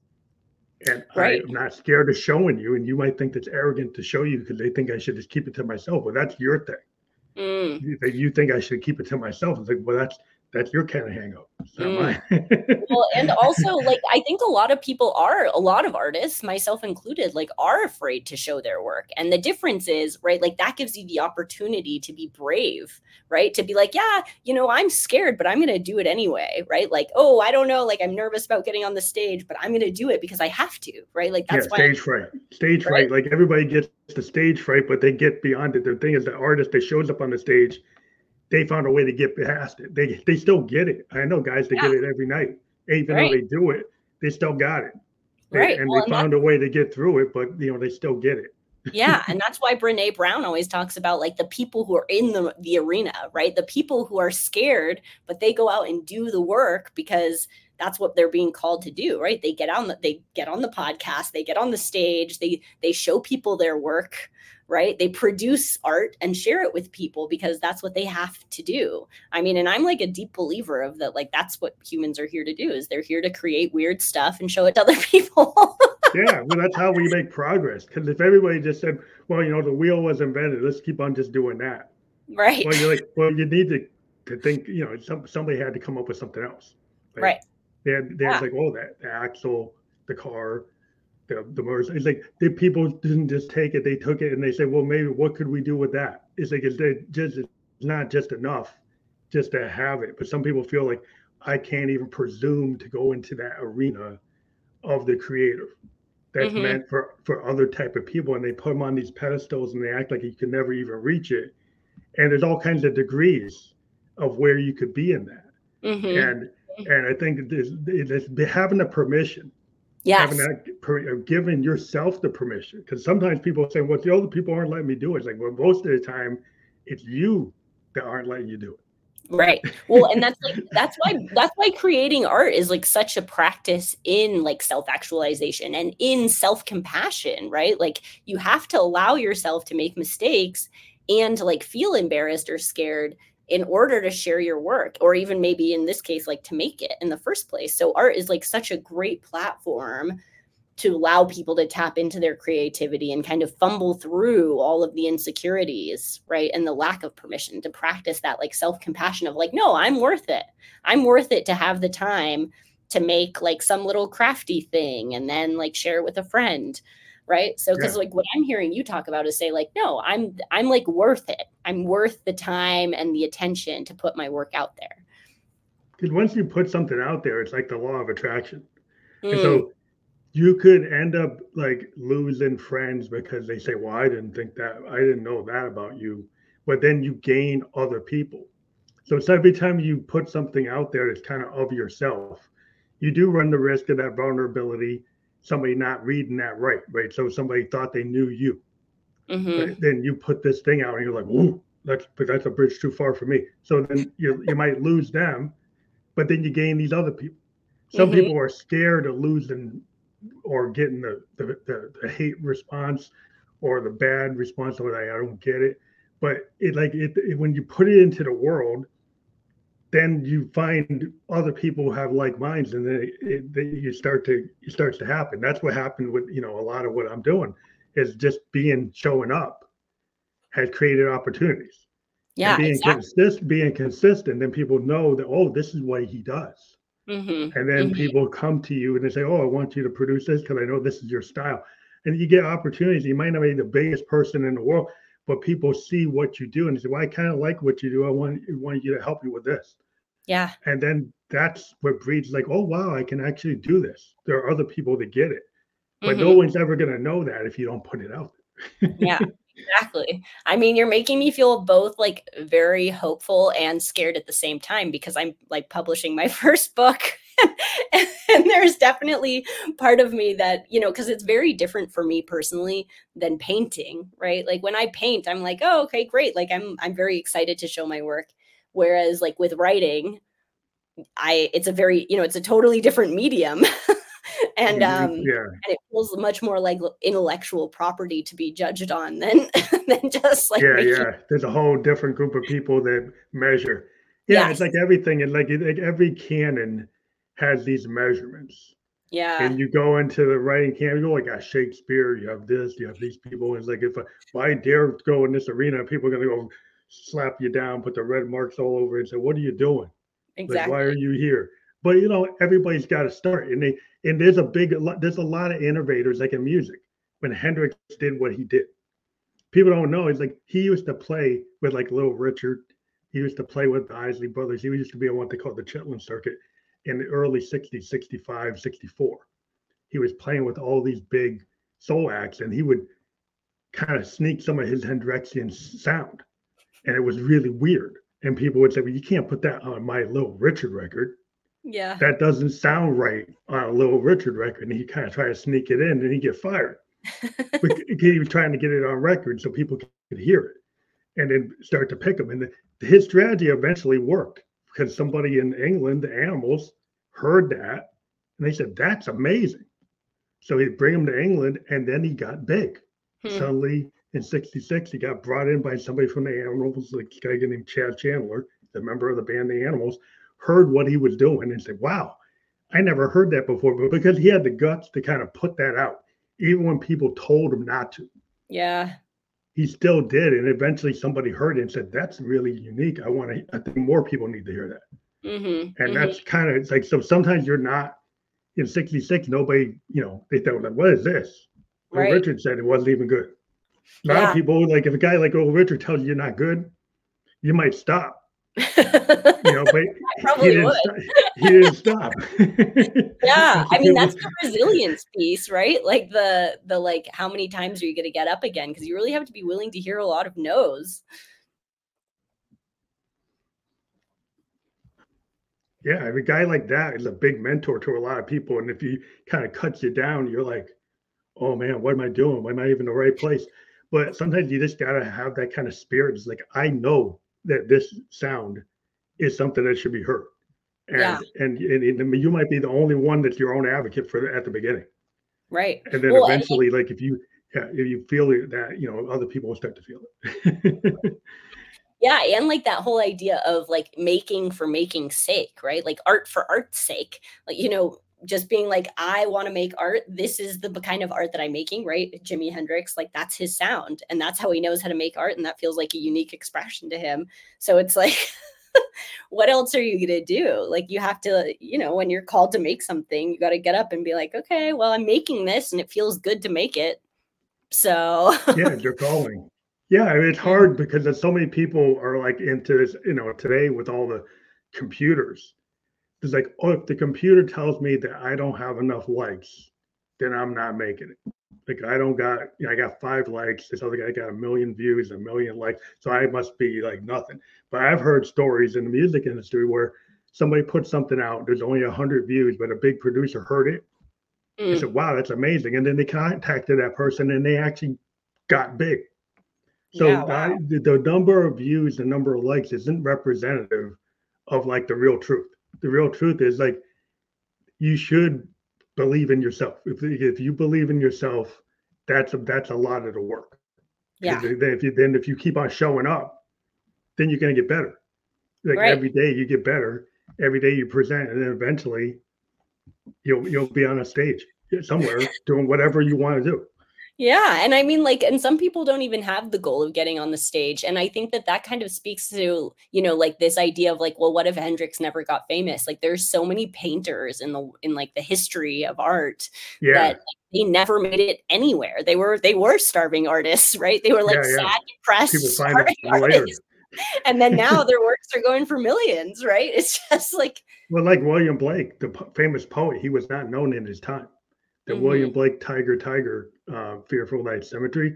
And Right. I'm not scared of showing you. And you might think that's arrogant to show you because they think I should just keep it to myself. Well, that's your thing. Mm. You think, you think I should keep it to myself. It's like, well, that's that's your kind of hang up. It's not Mm. mine. Well, and also like I think a lot of people are, a lot of artists, myself included, like are afraid to show their work. And the difference is, right, like that gives you the opportunity to be brave, right? To be like, yeah, you know, I'm scared, but I'm going to do it anyway, right? Like, oh, I don't know, like I'm nervous about getting on the stage, but I'm going to do it because I have to, right? Like that's yeah, why stage fright. Stage Right? fright. Like everybody gets the stage fright, but they get beyond it. The thing is, the artist that shows up on the stage, they found a way to get past it. They they still get it. I know guys that Yeah. get it every night. Even Right. though they do it, they still got it. They, Right. And Well, they and found a way to get through it, but you know, they still get it. Yeah, and that's why Brene Brown always talks about like the people who are in the, the arena, right? The people who are scared, but they go out and do the work because that's what they're being called to do, right? They get on the, they get on the podcast, they get on the stage, they they show people their work, right? They produce art and share it with people because that's what they have to do. I mean, and I'm like a deep believer of that, like that's what humans are here to do, is they're here to create weird stuff and show it to other people. Yeah, well, that's how we make progress. Because if everybody just said, well, you know, the wheel was invented, let's keep on just doing that. Right. Well, you're like, well, you need to, to think, you know, some, somebody had to come up with something else. Like, Right. They had, there's Yeah. like, oh, that the axle, the car, the the motor. It's like the people didn't just take it; they took it and they said, well, maybe what could we do with that? It's like it's just it's not just enough just to have it. But some people feel like I can't even presume to go into that arena of the creator. That's Mhm. meant for for other type of people, and they put them on these pedestals and they act like you can never even reach it. And there's all kinds of degrees of where you could be in that. Mhm. And and I think this is having the permission, having Yes. that per, giving yourself the permission. Because sometimes people say, "Well, the other people aren't letting me do it." It's like, well, most of the time, it's you that aren't letting you do it. Right. Well, and that's like that's why that's why creating art is like such a practice in like self-actualization and in self-compassion, right? Like you have to allow yourself to make mistakes and to like feel embarrassed or scared in order to share your work, or even maybe in this case, like to make it in the first place. So art is like such a great platform to allow people to tap into their creativity and kind of fumble through all of the insecurities, right? And the lack of permission to practice that like self-compassion of like, no, I'm worth it. I'm worth it to have the time to make like some little crafty thing and then like share it with a friend. right? So because Yeah. like what I'm hearing you talk about is say like, no, I'm I'm like worth it. I'm worth the time and the attention to put my work out there. Because once you put something out there, it's like the law of attraction. And Mm, so you could end up like losing friends because they say, well, I didn't think that, I didn't know that about you. But then you gain other people. So it's every time you put something out there that's kind of of yourself, you do run the risk of that vulnerability, somebody not reading that right, right? So somebody thought they knew you, mm-hmm, right? Then you put this thing out and you're like, ooh, that's but that's a bridge too far for me. So then you you might lose them, but then you gain these other people. Some mm-hmm, people are scared of losing or getting the the, the, the hate response or the bad response, or like, I don't get it. But it like it, it when you put it into the world, then you find other people who have like minds, and then it, it, then you start to it starts to happen. That's what happened with you know a lot of what I'm doing is just being showing up has created opportunities, and yeah, being exactly. consistent, being consistent, then people know that oh, this is what he does. Mm-hmm, And then mm-hmm, people come to you and they say, "Oh, I want you to produce this because I know this is your style." And you get opportunities. You might not be the biggest person in the world, but people see what you do and they say, "Well, I kind of like what you do. I want I want you to help me with this." yeah, And then that's what breeds like, "Oh, wow, I can actually do this." There are other people that get it, but no mm-hmm, one's ever going to know that if you don't put it out there. yeah. Exactly. I mean, you're making me feel both like very hopeful and scared at the same time because I'm like publishing my first book. and, and there's definitely part of me that, you know, because it's very different for me personally than painting, right? Like when I paint, I'm like, oh, okay, great. Like I'm I'm very excited to show my work. Whereas like with writing, I it's a very, you know, it's a totally different medium. and hmm um Yeah, and it feels much more like intellectual property to be judged on than than just like yeah, making. yeah. There's a whole different group of people that measure. Yeah, it's Yes. like everything, and like, like every canon has these measurements. Yeah. And you go into the writing camp, you go like, got Shakespeare, you have this, you have these people. And it's like, if I, if I dare go in this arena, people are going to go slap you down, put the red marks all over it and say, what are you doing? Like, why are Exactly. you here? But, you know, everybody's got to start. And they, and there's a big, there's a lot of innovators like in music. When Hendrix did what he did, people don't know. It's like he used to play with like Little Richard. He used to play with the Isley Brothers. He used to be on what they call the Chitlin circuit in the early sixties, sixty-five, sixty-four. He was playing with all these big soul acts, and he would kind of sneak some of his Hendrixian sound, and it was really weird. And people would say, "Well, you can't put that on my Little Richard record. Yeah. That doesn't sound right on a Little Richard record." And he kind of tried to sneak it in, and he get fired. But he was trying to get it on record so people could hear it, and then start to pick them. And the, his strategy eventually worked because somebody in England, the Animals, heard that, and they said, "That's amazing." So he'd bring him to England, and then he got big. Hmm. Suddenly, in sixty-six, he got brought in by somebody from the Animals, like a guy named Chad Chandler, the member of the band The Animals, heard what he was doing and said, wow, I never heard that before. But because he had the guts to kind of put that out, even when people told him not to, Yeah. he still did. And eventually somebody heard it and said, that's really unique. I want to, I think more people need to hear that. Mm-hmm. And Mm-hmm. that's kind of, it's like, so sometimes you're not, in sixty-six, nobody, you know, they thought, like, what is this? Well, Right. Richard said it wasn't even good. A lot Yeah. of people, like, if a guy like Old Richard tells you you're not good, you might stop, you know, but he probably didn't would. stop. He didn't stop. Yeah. I It mean, was- that's the resilience piece, right? Like the the like how many times are you going to get up again? Because you really have to be willing to hear a lot of no's. yeah, a guy like that is a big mentor to a lot of people. And if he kind of cuts you down, you're like, oh man, what am I doing? Am I even in the right place? But sometimes you just gotta have that kind of spirit. It's like, I know that this sound is something that should be heard. And Yeah. and, and, and you might be the only one that's your own advocate for the, at the beginning. Right. And then Well, and eventually, like if you yeah, if you feel it, that, you know, other people will start to feel it. yeah, and like that whole idea of like making for making's sake, right? Like art for art's sake. Like, you know, just being like, I want to make art. This is the kind of art that I'm making, right? Jimi Hendrix, like that's his sound. And that's how he knows how to make art. And that feels like a unique expression to him. So it's like, what else are you going to do? Like you have to, you know, when you're called to make something, you got to get up and be like, okay, well, I'm making this and it feels good to make it. So Yeah, you're calling. Yeah, I mean, it's yeah. hard because there's so many people are like into this, you know, today with all the computers. It's like, oh, if the computer tells me that I don't have enough likes, then I'm not making it. Like I don't got, you know, I got five likes. This other guy got a million views, a million likes, so I must be like nothing. But I've heard stories in the music industry where somebody put something out, there's only a hundred views, but a big producer heard it. They Mm, said, "Wow, that's amazing," and then they contacted that person, and they actually got big. yeah, So wow. I, the, the number of views, the number of likes isn't representative of like the real truth. The real truth is like you should believe in yourself. If if you believe in yourself, that's a, that's a lot of the work. Because Yeah, then if you then if you keep on showing up, then you're gonna get better. Like right. every day you get better. Every day you present, and then eventually you'll you'll be on a stage somewhere doing whatever you want to do. Yeah, and I mean, like, and some people don't even have the goal of getting on the stage, and I think that that kind of speaks to, you know, like this idea of like, well, what if Hendrix never got famous? Like, there's so many painters in the in like the history of art that Yeah, like, they never made it anywhere. They were they were starving artists, right? They were like yeah, yeah. sad, depressed, People find starving them later. artists, and then now their works are going for millions, right? It's just like, Well, like William Blake, the po- famous poet, he was not known in his time. The mm-hmm, William Blake Tiger Tiger, uh, Fearful Night Cemetery,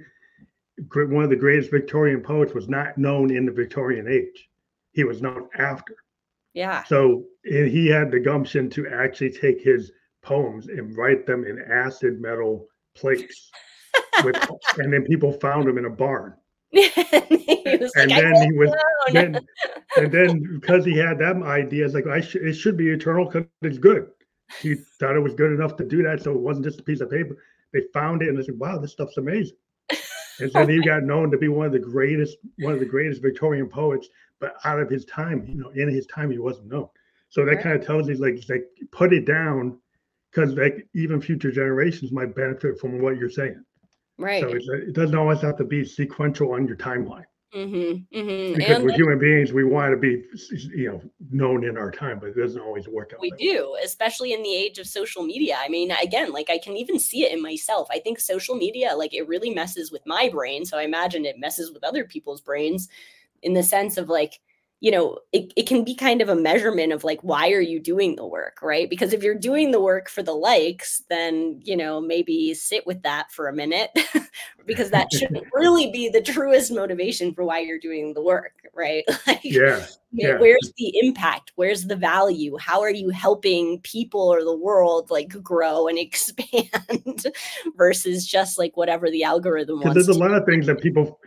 one of the greatest Victorian poets, was not known in the Victorian age. He was known after. yeah. So and he had the gumption to actually take his poems and write them in acid metal plates with, and then people found them in a barn. He was like, And I then he was wrote down. then and then because he had that idea, it's like I should it should be eternal because it's good. He thought it was good enough to do that, so it wasn't just a piece of paper. They found it and they said, "Wow, this stuff's amazing." And then he got known to be one of the greatest, one of the greatest Victorian poets. But out of his time, you know, in his time, he wasn't known. So that Right, kind of tells you, like, like put it down, because like even future generations might benefit from what you're saying. So right. it's, it doesn't always have to be sequential on your timeline. Mhm, mhm, Because and we're human beings, we want to be, you know, known in our time, but it doesn't always work out we that way. do, especially in the age of social media. I mean, again, like I can even see it in myself. I think social media, like it really messes with my brain. So I imagine it messes with other people's brains in the sense of like, you know, it, it can be kind of a measurement of like, why are you doing the work, right? Because if you're doing the work for the likes, then, you know, maybe sit with that for a minute because that shouldn't really be the truest motivation for why you're doing the work, right? Like, Yeah, yeah. where's the impact? Where's the value? How are you helping people or the world like grow and expand versus just like whatever the algorithm Because wants there's a to lot of things that people,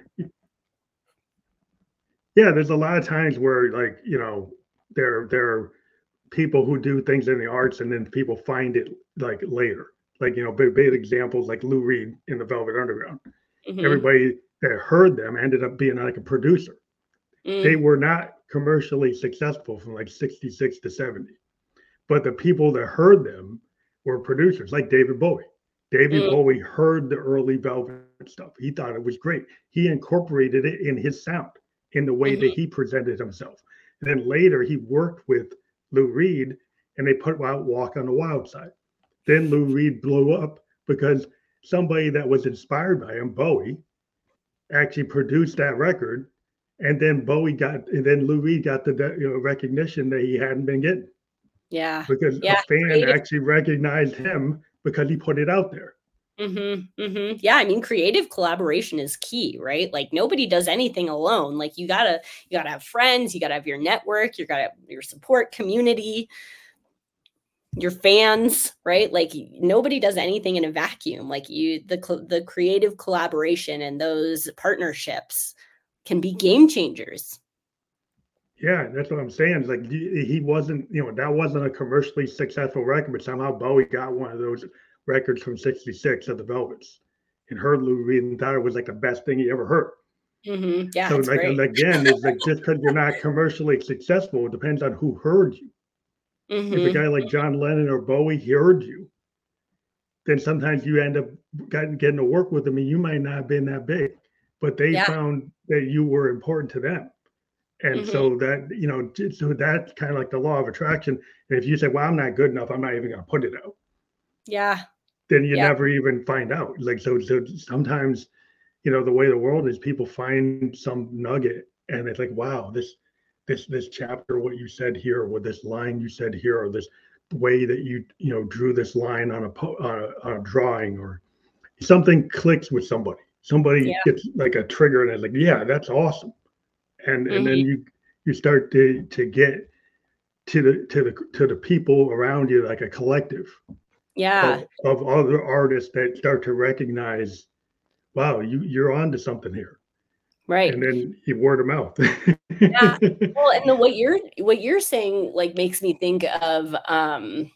yeah, there's a lot of times where like, you know, there there are people who do things in the arts and then people find it like later. Like, you know, big big examples like Lou Reed in the Velvet Underground. do. Hmm. Everybody that heard them ended up being like a producer. They Mm, were not commercially successful from like sixty-six to seventy. But the people that heard them were producers like David Bowie. David mm, Bowie heard the early Velvet stuff. He thought it was great. He incorporated it in his sound, in the way that mhm. he presented himself. And then later he worked with Lou Reed and they put out Walk on the Wild Side. Then Lou Reed blew up because somebody that was inspired by him, Bowie, actually produced that record. And then Bowie got, and then Lou Reed got the you know, recognition that he hadn't been getting Yeah. because a Yeah. fan Creative. actually recognized him because he put it out there. Mhm, mhm. Yeah, I mean, creative collaboration is key, right? Like nobody does anything alone. Like you gotta, you gotta have friends, you gotta have your network, you gotta have your support community, your fans, right? Like y- nobody does anything in a vacuum. Like you, the cl- the creative collaboration and those partnerships can be game changers. Yeah, that's what I'm saying. It's like he he wasn't, you know, that wasn't a commercially successful record, but somehow Bowie got one of those records from sixty-six of the Velvets and heard Lou Reed and thought it was like the best thing he ever heard. Hmm. Yeah, So it's like great. again, it's like just because you're not commercially successful, it depends on who heard you. If a Hmm. guy like John Lennon or Bowie heard you, then sometimes you end up getting, getting to work with them and you might not have been that big, but they Yeah. found that you were important to them. And Hmm. so that, you know, so that's kind of like the law of attraction. And if you say, well, I'm not good enough, I'm not even going to put it out. Yeah. then you Yeah. never even find out. Like, so, so sometimes, you know, the way the world is, people find some nugget and it's like, wow, this, this, this chapter, what you said here, or this line you said here, or this way that you, you know, drew this line on a, po- on a, on a drawing, or something clicks with somebody. Somebody Yeah. gets like a trigger and it's like, yeah, that's awesome. And, and then Mhm. you, you start to, to get to the, to the, to the people around you, like a collective Yeah. of, of other artists that start to recognize, wow, you, you're onto something here. Right. And then you word of mouth. Yeah. Well, and the what you're what you're saying like makes me think of um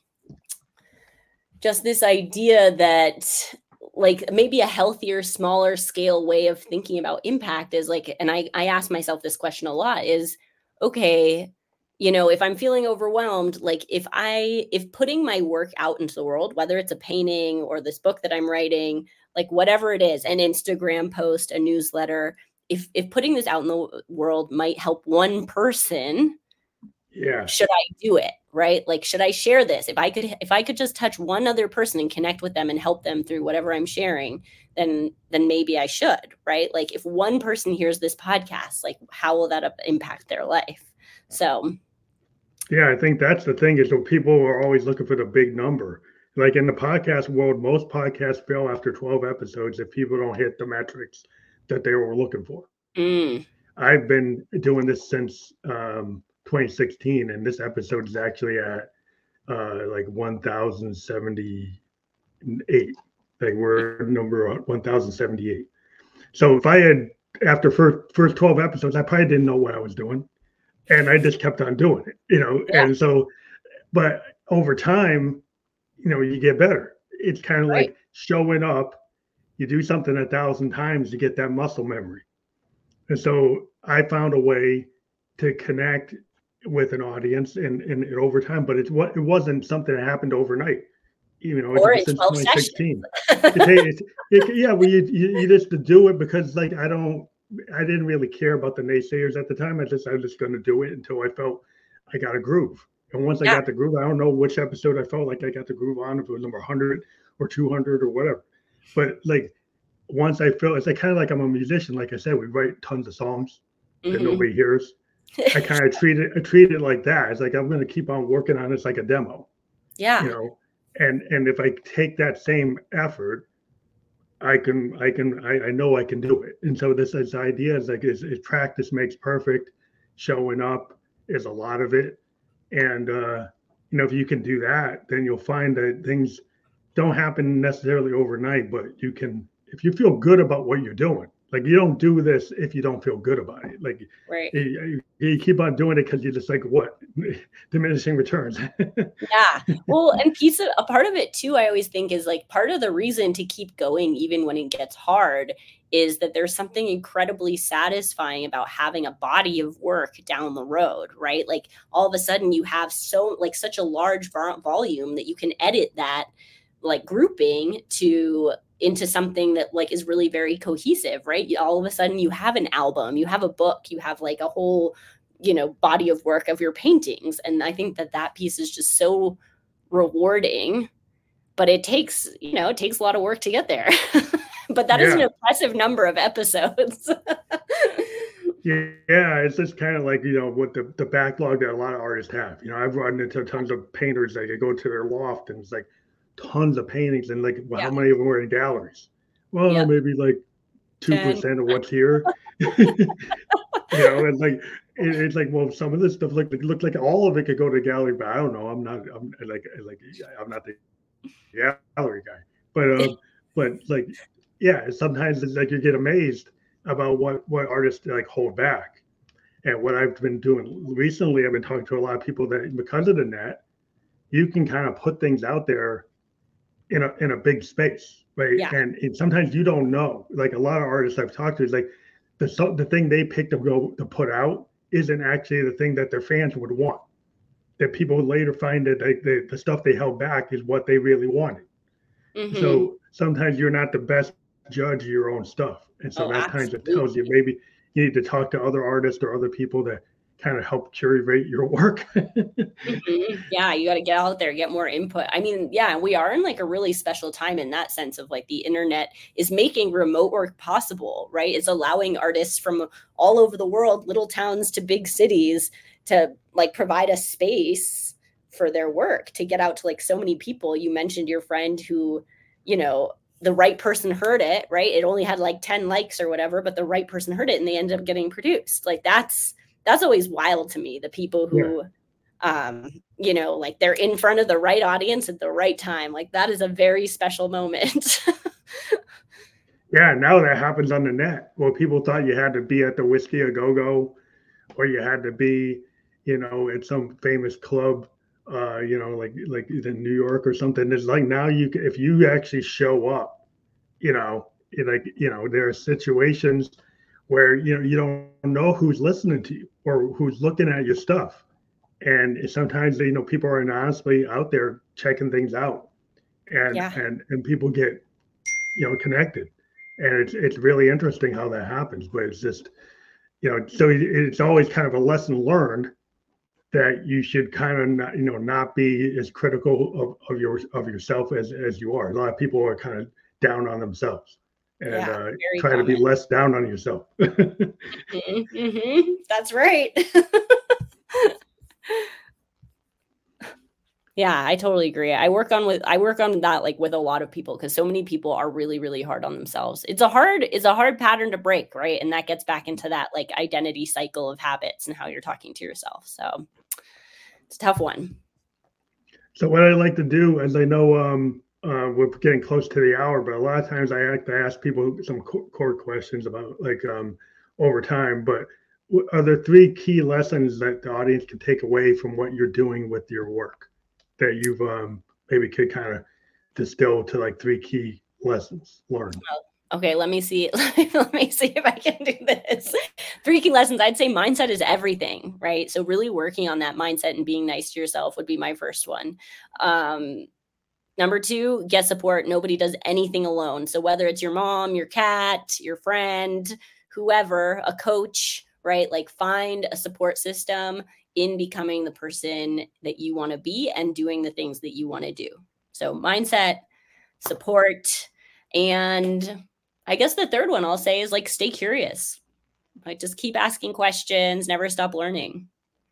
just this idea that like maybe a healthier, smaller scale way of thinking about impact is like, and I, I ask myself this question a lot is, okay, you know, if I'm feeling overwhelmed, like if I, if putting my work out into the world, whether it's a painting or this book that I'm writing, like whatever it is, an Instagram post, a newsletter, if, if putting this out in the world might help one person, Yeah. should I do it? Right? Like, should I share this? If I could, if I could just touch one other person and connect with them and help them through whatever I'm sharing, then, then maybe I should, right? Like if one person hears this podcast, like how will that impact their life? So. Yeah, I think that's the thing is that people are always looking for the big number. Like in the podcast world, most podcasts fail after twelve episodes if people don't hit the metrics that they were looking for. Mm. I've been doing this since um, twenty sixteen, and this episode is actually at uh, like one thousand seventy-eight. Like we're number one thousand seventy-eight. So if I had, after first first twelve episodes, I probably didn't know what I was doing, and I just kept on doing it, you know. Yeah. And so, but over time, you know, you get better. It's kind of Right. like showing up. You do something a thousand times to get that muscle memory. And so I found a way to connect with an audience and, and, and over time, but it's what it wasn't something that happened overnight. You know, Or it's in since twelve twenty sixteen. sessions. It, it, it, yeah, well, you, you, you just to do it because like I don't, I didn't really care about the naysayers at the time. I just I was just going to do it until I felt I got a groove. And once I Yeah. got the groove, I don't know which episode I felt like I got the groove on, if it was number one hundred or two hundred or whatever. But like once I feel, it's like kind of like I'm a musician. Like I said, we write tons of songs that Mhm. nobody hears. I kind of treat it, I treat it like that. It's like I'm going to keep on working on this like a demo, Yeah. you know. And and if I take that same effort, I can I can I, I know I can do it. And so this, this idea is like is, is practice makes perfect. Showing up is a lot of it. And uh, you know, if you can do that, then you'll find that things don't happen necessarily overnight, but you can, if you feel good about what you're doing, like you don't do this if you don't feel good about it. Like Right. you, you keep on doing it because you're just like, what? Diminishing returns. Yeah. Well, and piece of a part of it too, I always think is like part of the reason to keep going, even when it gets hard, is that there's something incredibly satisfying about having a body of work down the road, right? Like all of a sudden you have so like such a large volume that you can edit that like grouping to into something that like is really very cohesive, right? All of a sudden you have an album, you have a book, you have like a whole, you know, body of work of your paintings. And I think that that piece is just so rewarding, but it takes, you know, it takes a lot of work to get there. But that yeah. is an impressive number of episodes. Yeah, it's just kind of like, you know, what the, the backlog that a lot of artists have. You know, I've run into tons of painters that go to their loft and it's like tons of paintings and like, well, yeah. how many of them are in galleries? Well, yeah. maybe like two percent of what's here. You know, and like, it, it's like, well, some of this stuff look, look like all of it could go to gallery, but I don't know. I'm not, I'm like, like, I'm not the gallery guy, but, uh, but like, yeah, sometimes it's like you get amazed about what, what artists like hold back. And what I've been doing recently, I've been talking to a lot of people that because of the net, you can kind of put things out there in a, in a big space, right? Yeah. And, and sometimes you don't know, like a lot of artists I've talked to is like, the, the thing they picked to go to put out isn't actually the thing that their fans would want. That people later find that they, the, the stuff they held back is what they really wanted. Mm-hmm. So sometimes you're not the best judge of your own stuff. And so oh, that kind of tells you maybe you need to talk to other artists or other people to kind of help curate your work. Mm-hmm. Yeah, you got to get out there, get more input. I mean, yeah, we are in like a really special time in that sense of like the internet is making remote work possible, right? It's allowing artists from all over the world, little towns to big cities, to like provide a space for their work to get out to like so many people. You mentioned your friend who, you know, the right person heard it, right? It only had like ten likes or whatever, but the right person heard it and they ended up getting produced. Like that's that's always wild to me, the people who yeah. um you know, like they're in front of the right audience at the right time. Like that is a very special moment. Yeah, now that happens on the net. Well, people thought you had to be at the Whiskey A Go Go, or you had to be, you know, at some famous club, uh, you know, like like in New York or something. It's like now you if you actually show up, you know, like you know, there are situations where you know you don't know who's listening to you or who's looking at your stuff, and sometimes you know people are anonymously out there checking things out, and Yeah. and and people get you know connected, and it's it's really interesting how that happens. But it's just you know so it's always kind of a lesson learned that you should kind of not, you know not be as critical of, of your of yourself as as you are. A lot of people are kind of down on themselves, and Yeah, uh, try common. to be less down on yourself. mm-hmm, mm-hmm. That's right. Yeah, I totally agree. I work on with I work on that like with a lot of people because so many people are really, really hard on themselves. It's a hard, it's a hard pattern to break, right? And that gets back into that like identity cycle of habits and how you're talking to yourself. So it's a tough one. So what I like to do is I know um, uh, we're getting close to the hour, but a lot of times I like to ask people some core questions about like um, over time. But are there three key lessons that the audience can take away from what you're doing with your work that you've um, maybe could kind of distill to like three key lessons learned? Okay, let me see. Let me see if I can do this. Three key lessons. I'd say mindset is everything, right? So really working on that mindset and being nice to yourself would be my first one. Um, number two, get support. Nobody does anything alone. So whether it's your mom, your cat, your friend, whoever, a coach, right? Like find a support system in becoming the person that you want to be and doing the things that you want to do. So mindset, support, and I guess the third one I'll say is like, stay curious. Like just keep asking questions, never stop learning.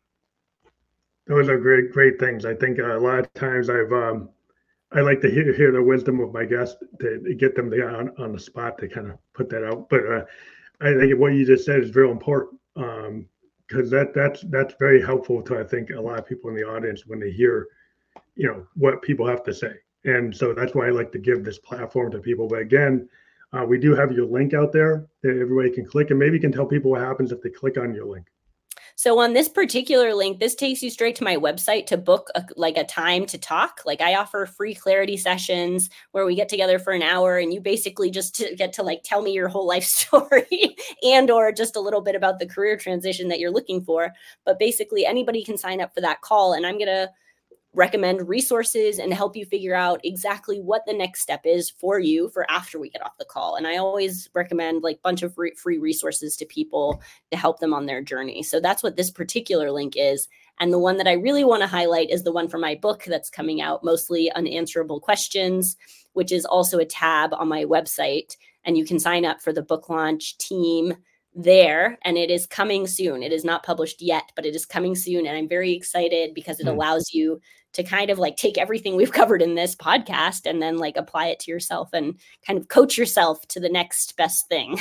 Those are great, great things. I think uh, a lot of times I've, um, I like to hear, hear the wisdom of my guests to get them to, on, on the spot to kind of put that out. But uh, I think what you just said is real important because um, that that's that's very helpful to I think a lot of people in the audience when they hear, you know, what people have to say. And so that's why I like to give this platform to people. But again, uh, we do have your link out there that everybody can click, and maybe you can tell people what happens if they click on your link. So on this particular link, this takes you straight to my website to book a, like a time to talk. Like I offer free clarity sessions where we get together for an hour and you basically just to get to like tell me your whole life story and or just a little bit about the career transition that you're looking for. But basically anybody can sign up for that call, and I'm going to recommend resources and help you figure out exactly what the next step is for you for after we get off the call. And I always recommend like a bunch of free, free resources to people to help them on their journey. So that's what this particular link is. And the one that I really want to highlight is the one for my book that's coming out, Mostly Unanswerable Questions, which is also a tab on my website. And you can sign up for the book launch team there, and it is coming soon. It is not published yet, but it is coming soon. And I'm very excited because it mm. allows you to kind of like take everything we've covered in this podcast and then like apply it to yourself and kind of coach yourself to the next best thing.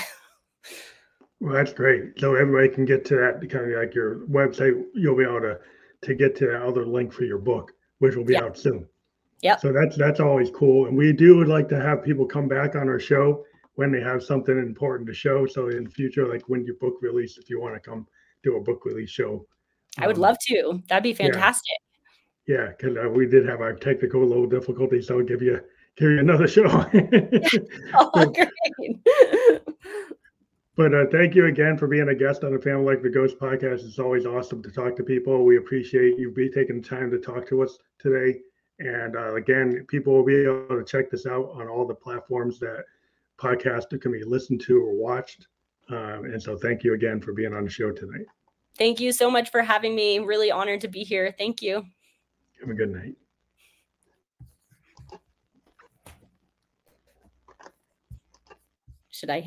Well, that's great. So everybody can get to that kind of like your website. You'll be able to, to get to that other link for your book, which will be yep. out soon. Yeah. So that's, that's always cool. And we do would like to have people come back on our show when they have something important to show. So in the future, like when your book release, if you want to come do a book release show. I would um, love to. That'd be fantastic. Yeah, because yeah, uh, we did have our technical little difficulties, so I'll give you, give you another show. Oh, so, great. But uh, thank you again for being a guest on the Family Like the Ghost podcast. It's always awesome to talk to people. We appreciate you be taking the time to talk to us today. And uh, again, people will be able to check this out on all the platforms that podcasts can be listened to or watched. Um, and so thank you again for being on the show tonight. Thank you so much for having me. Really honored to be here. Thank you. Have a good night. Should I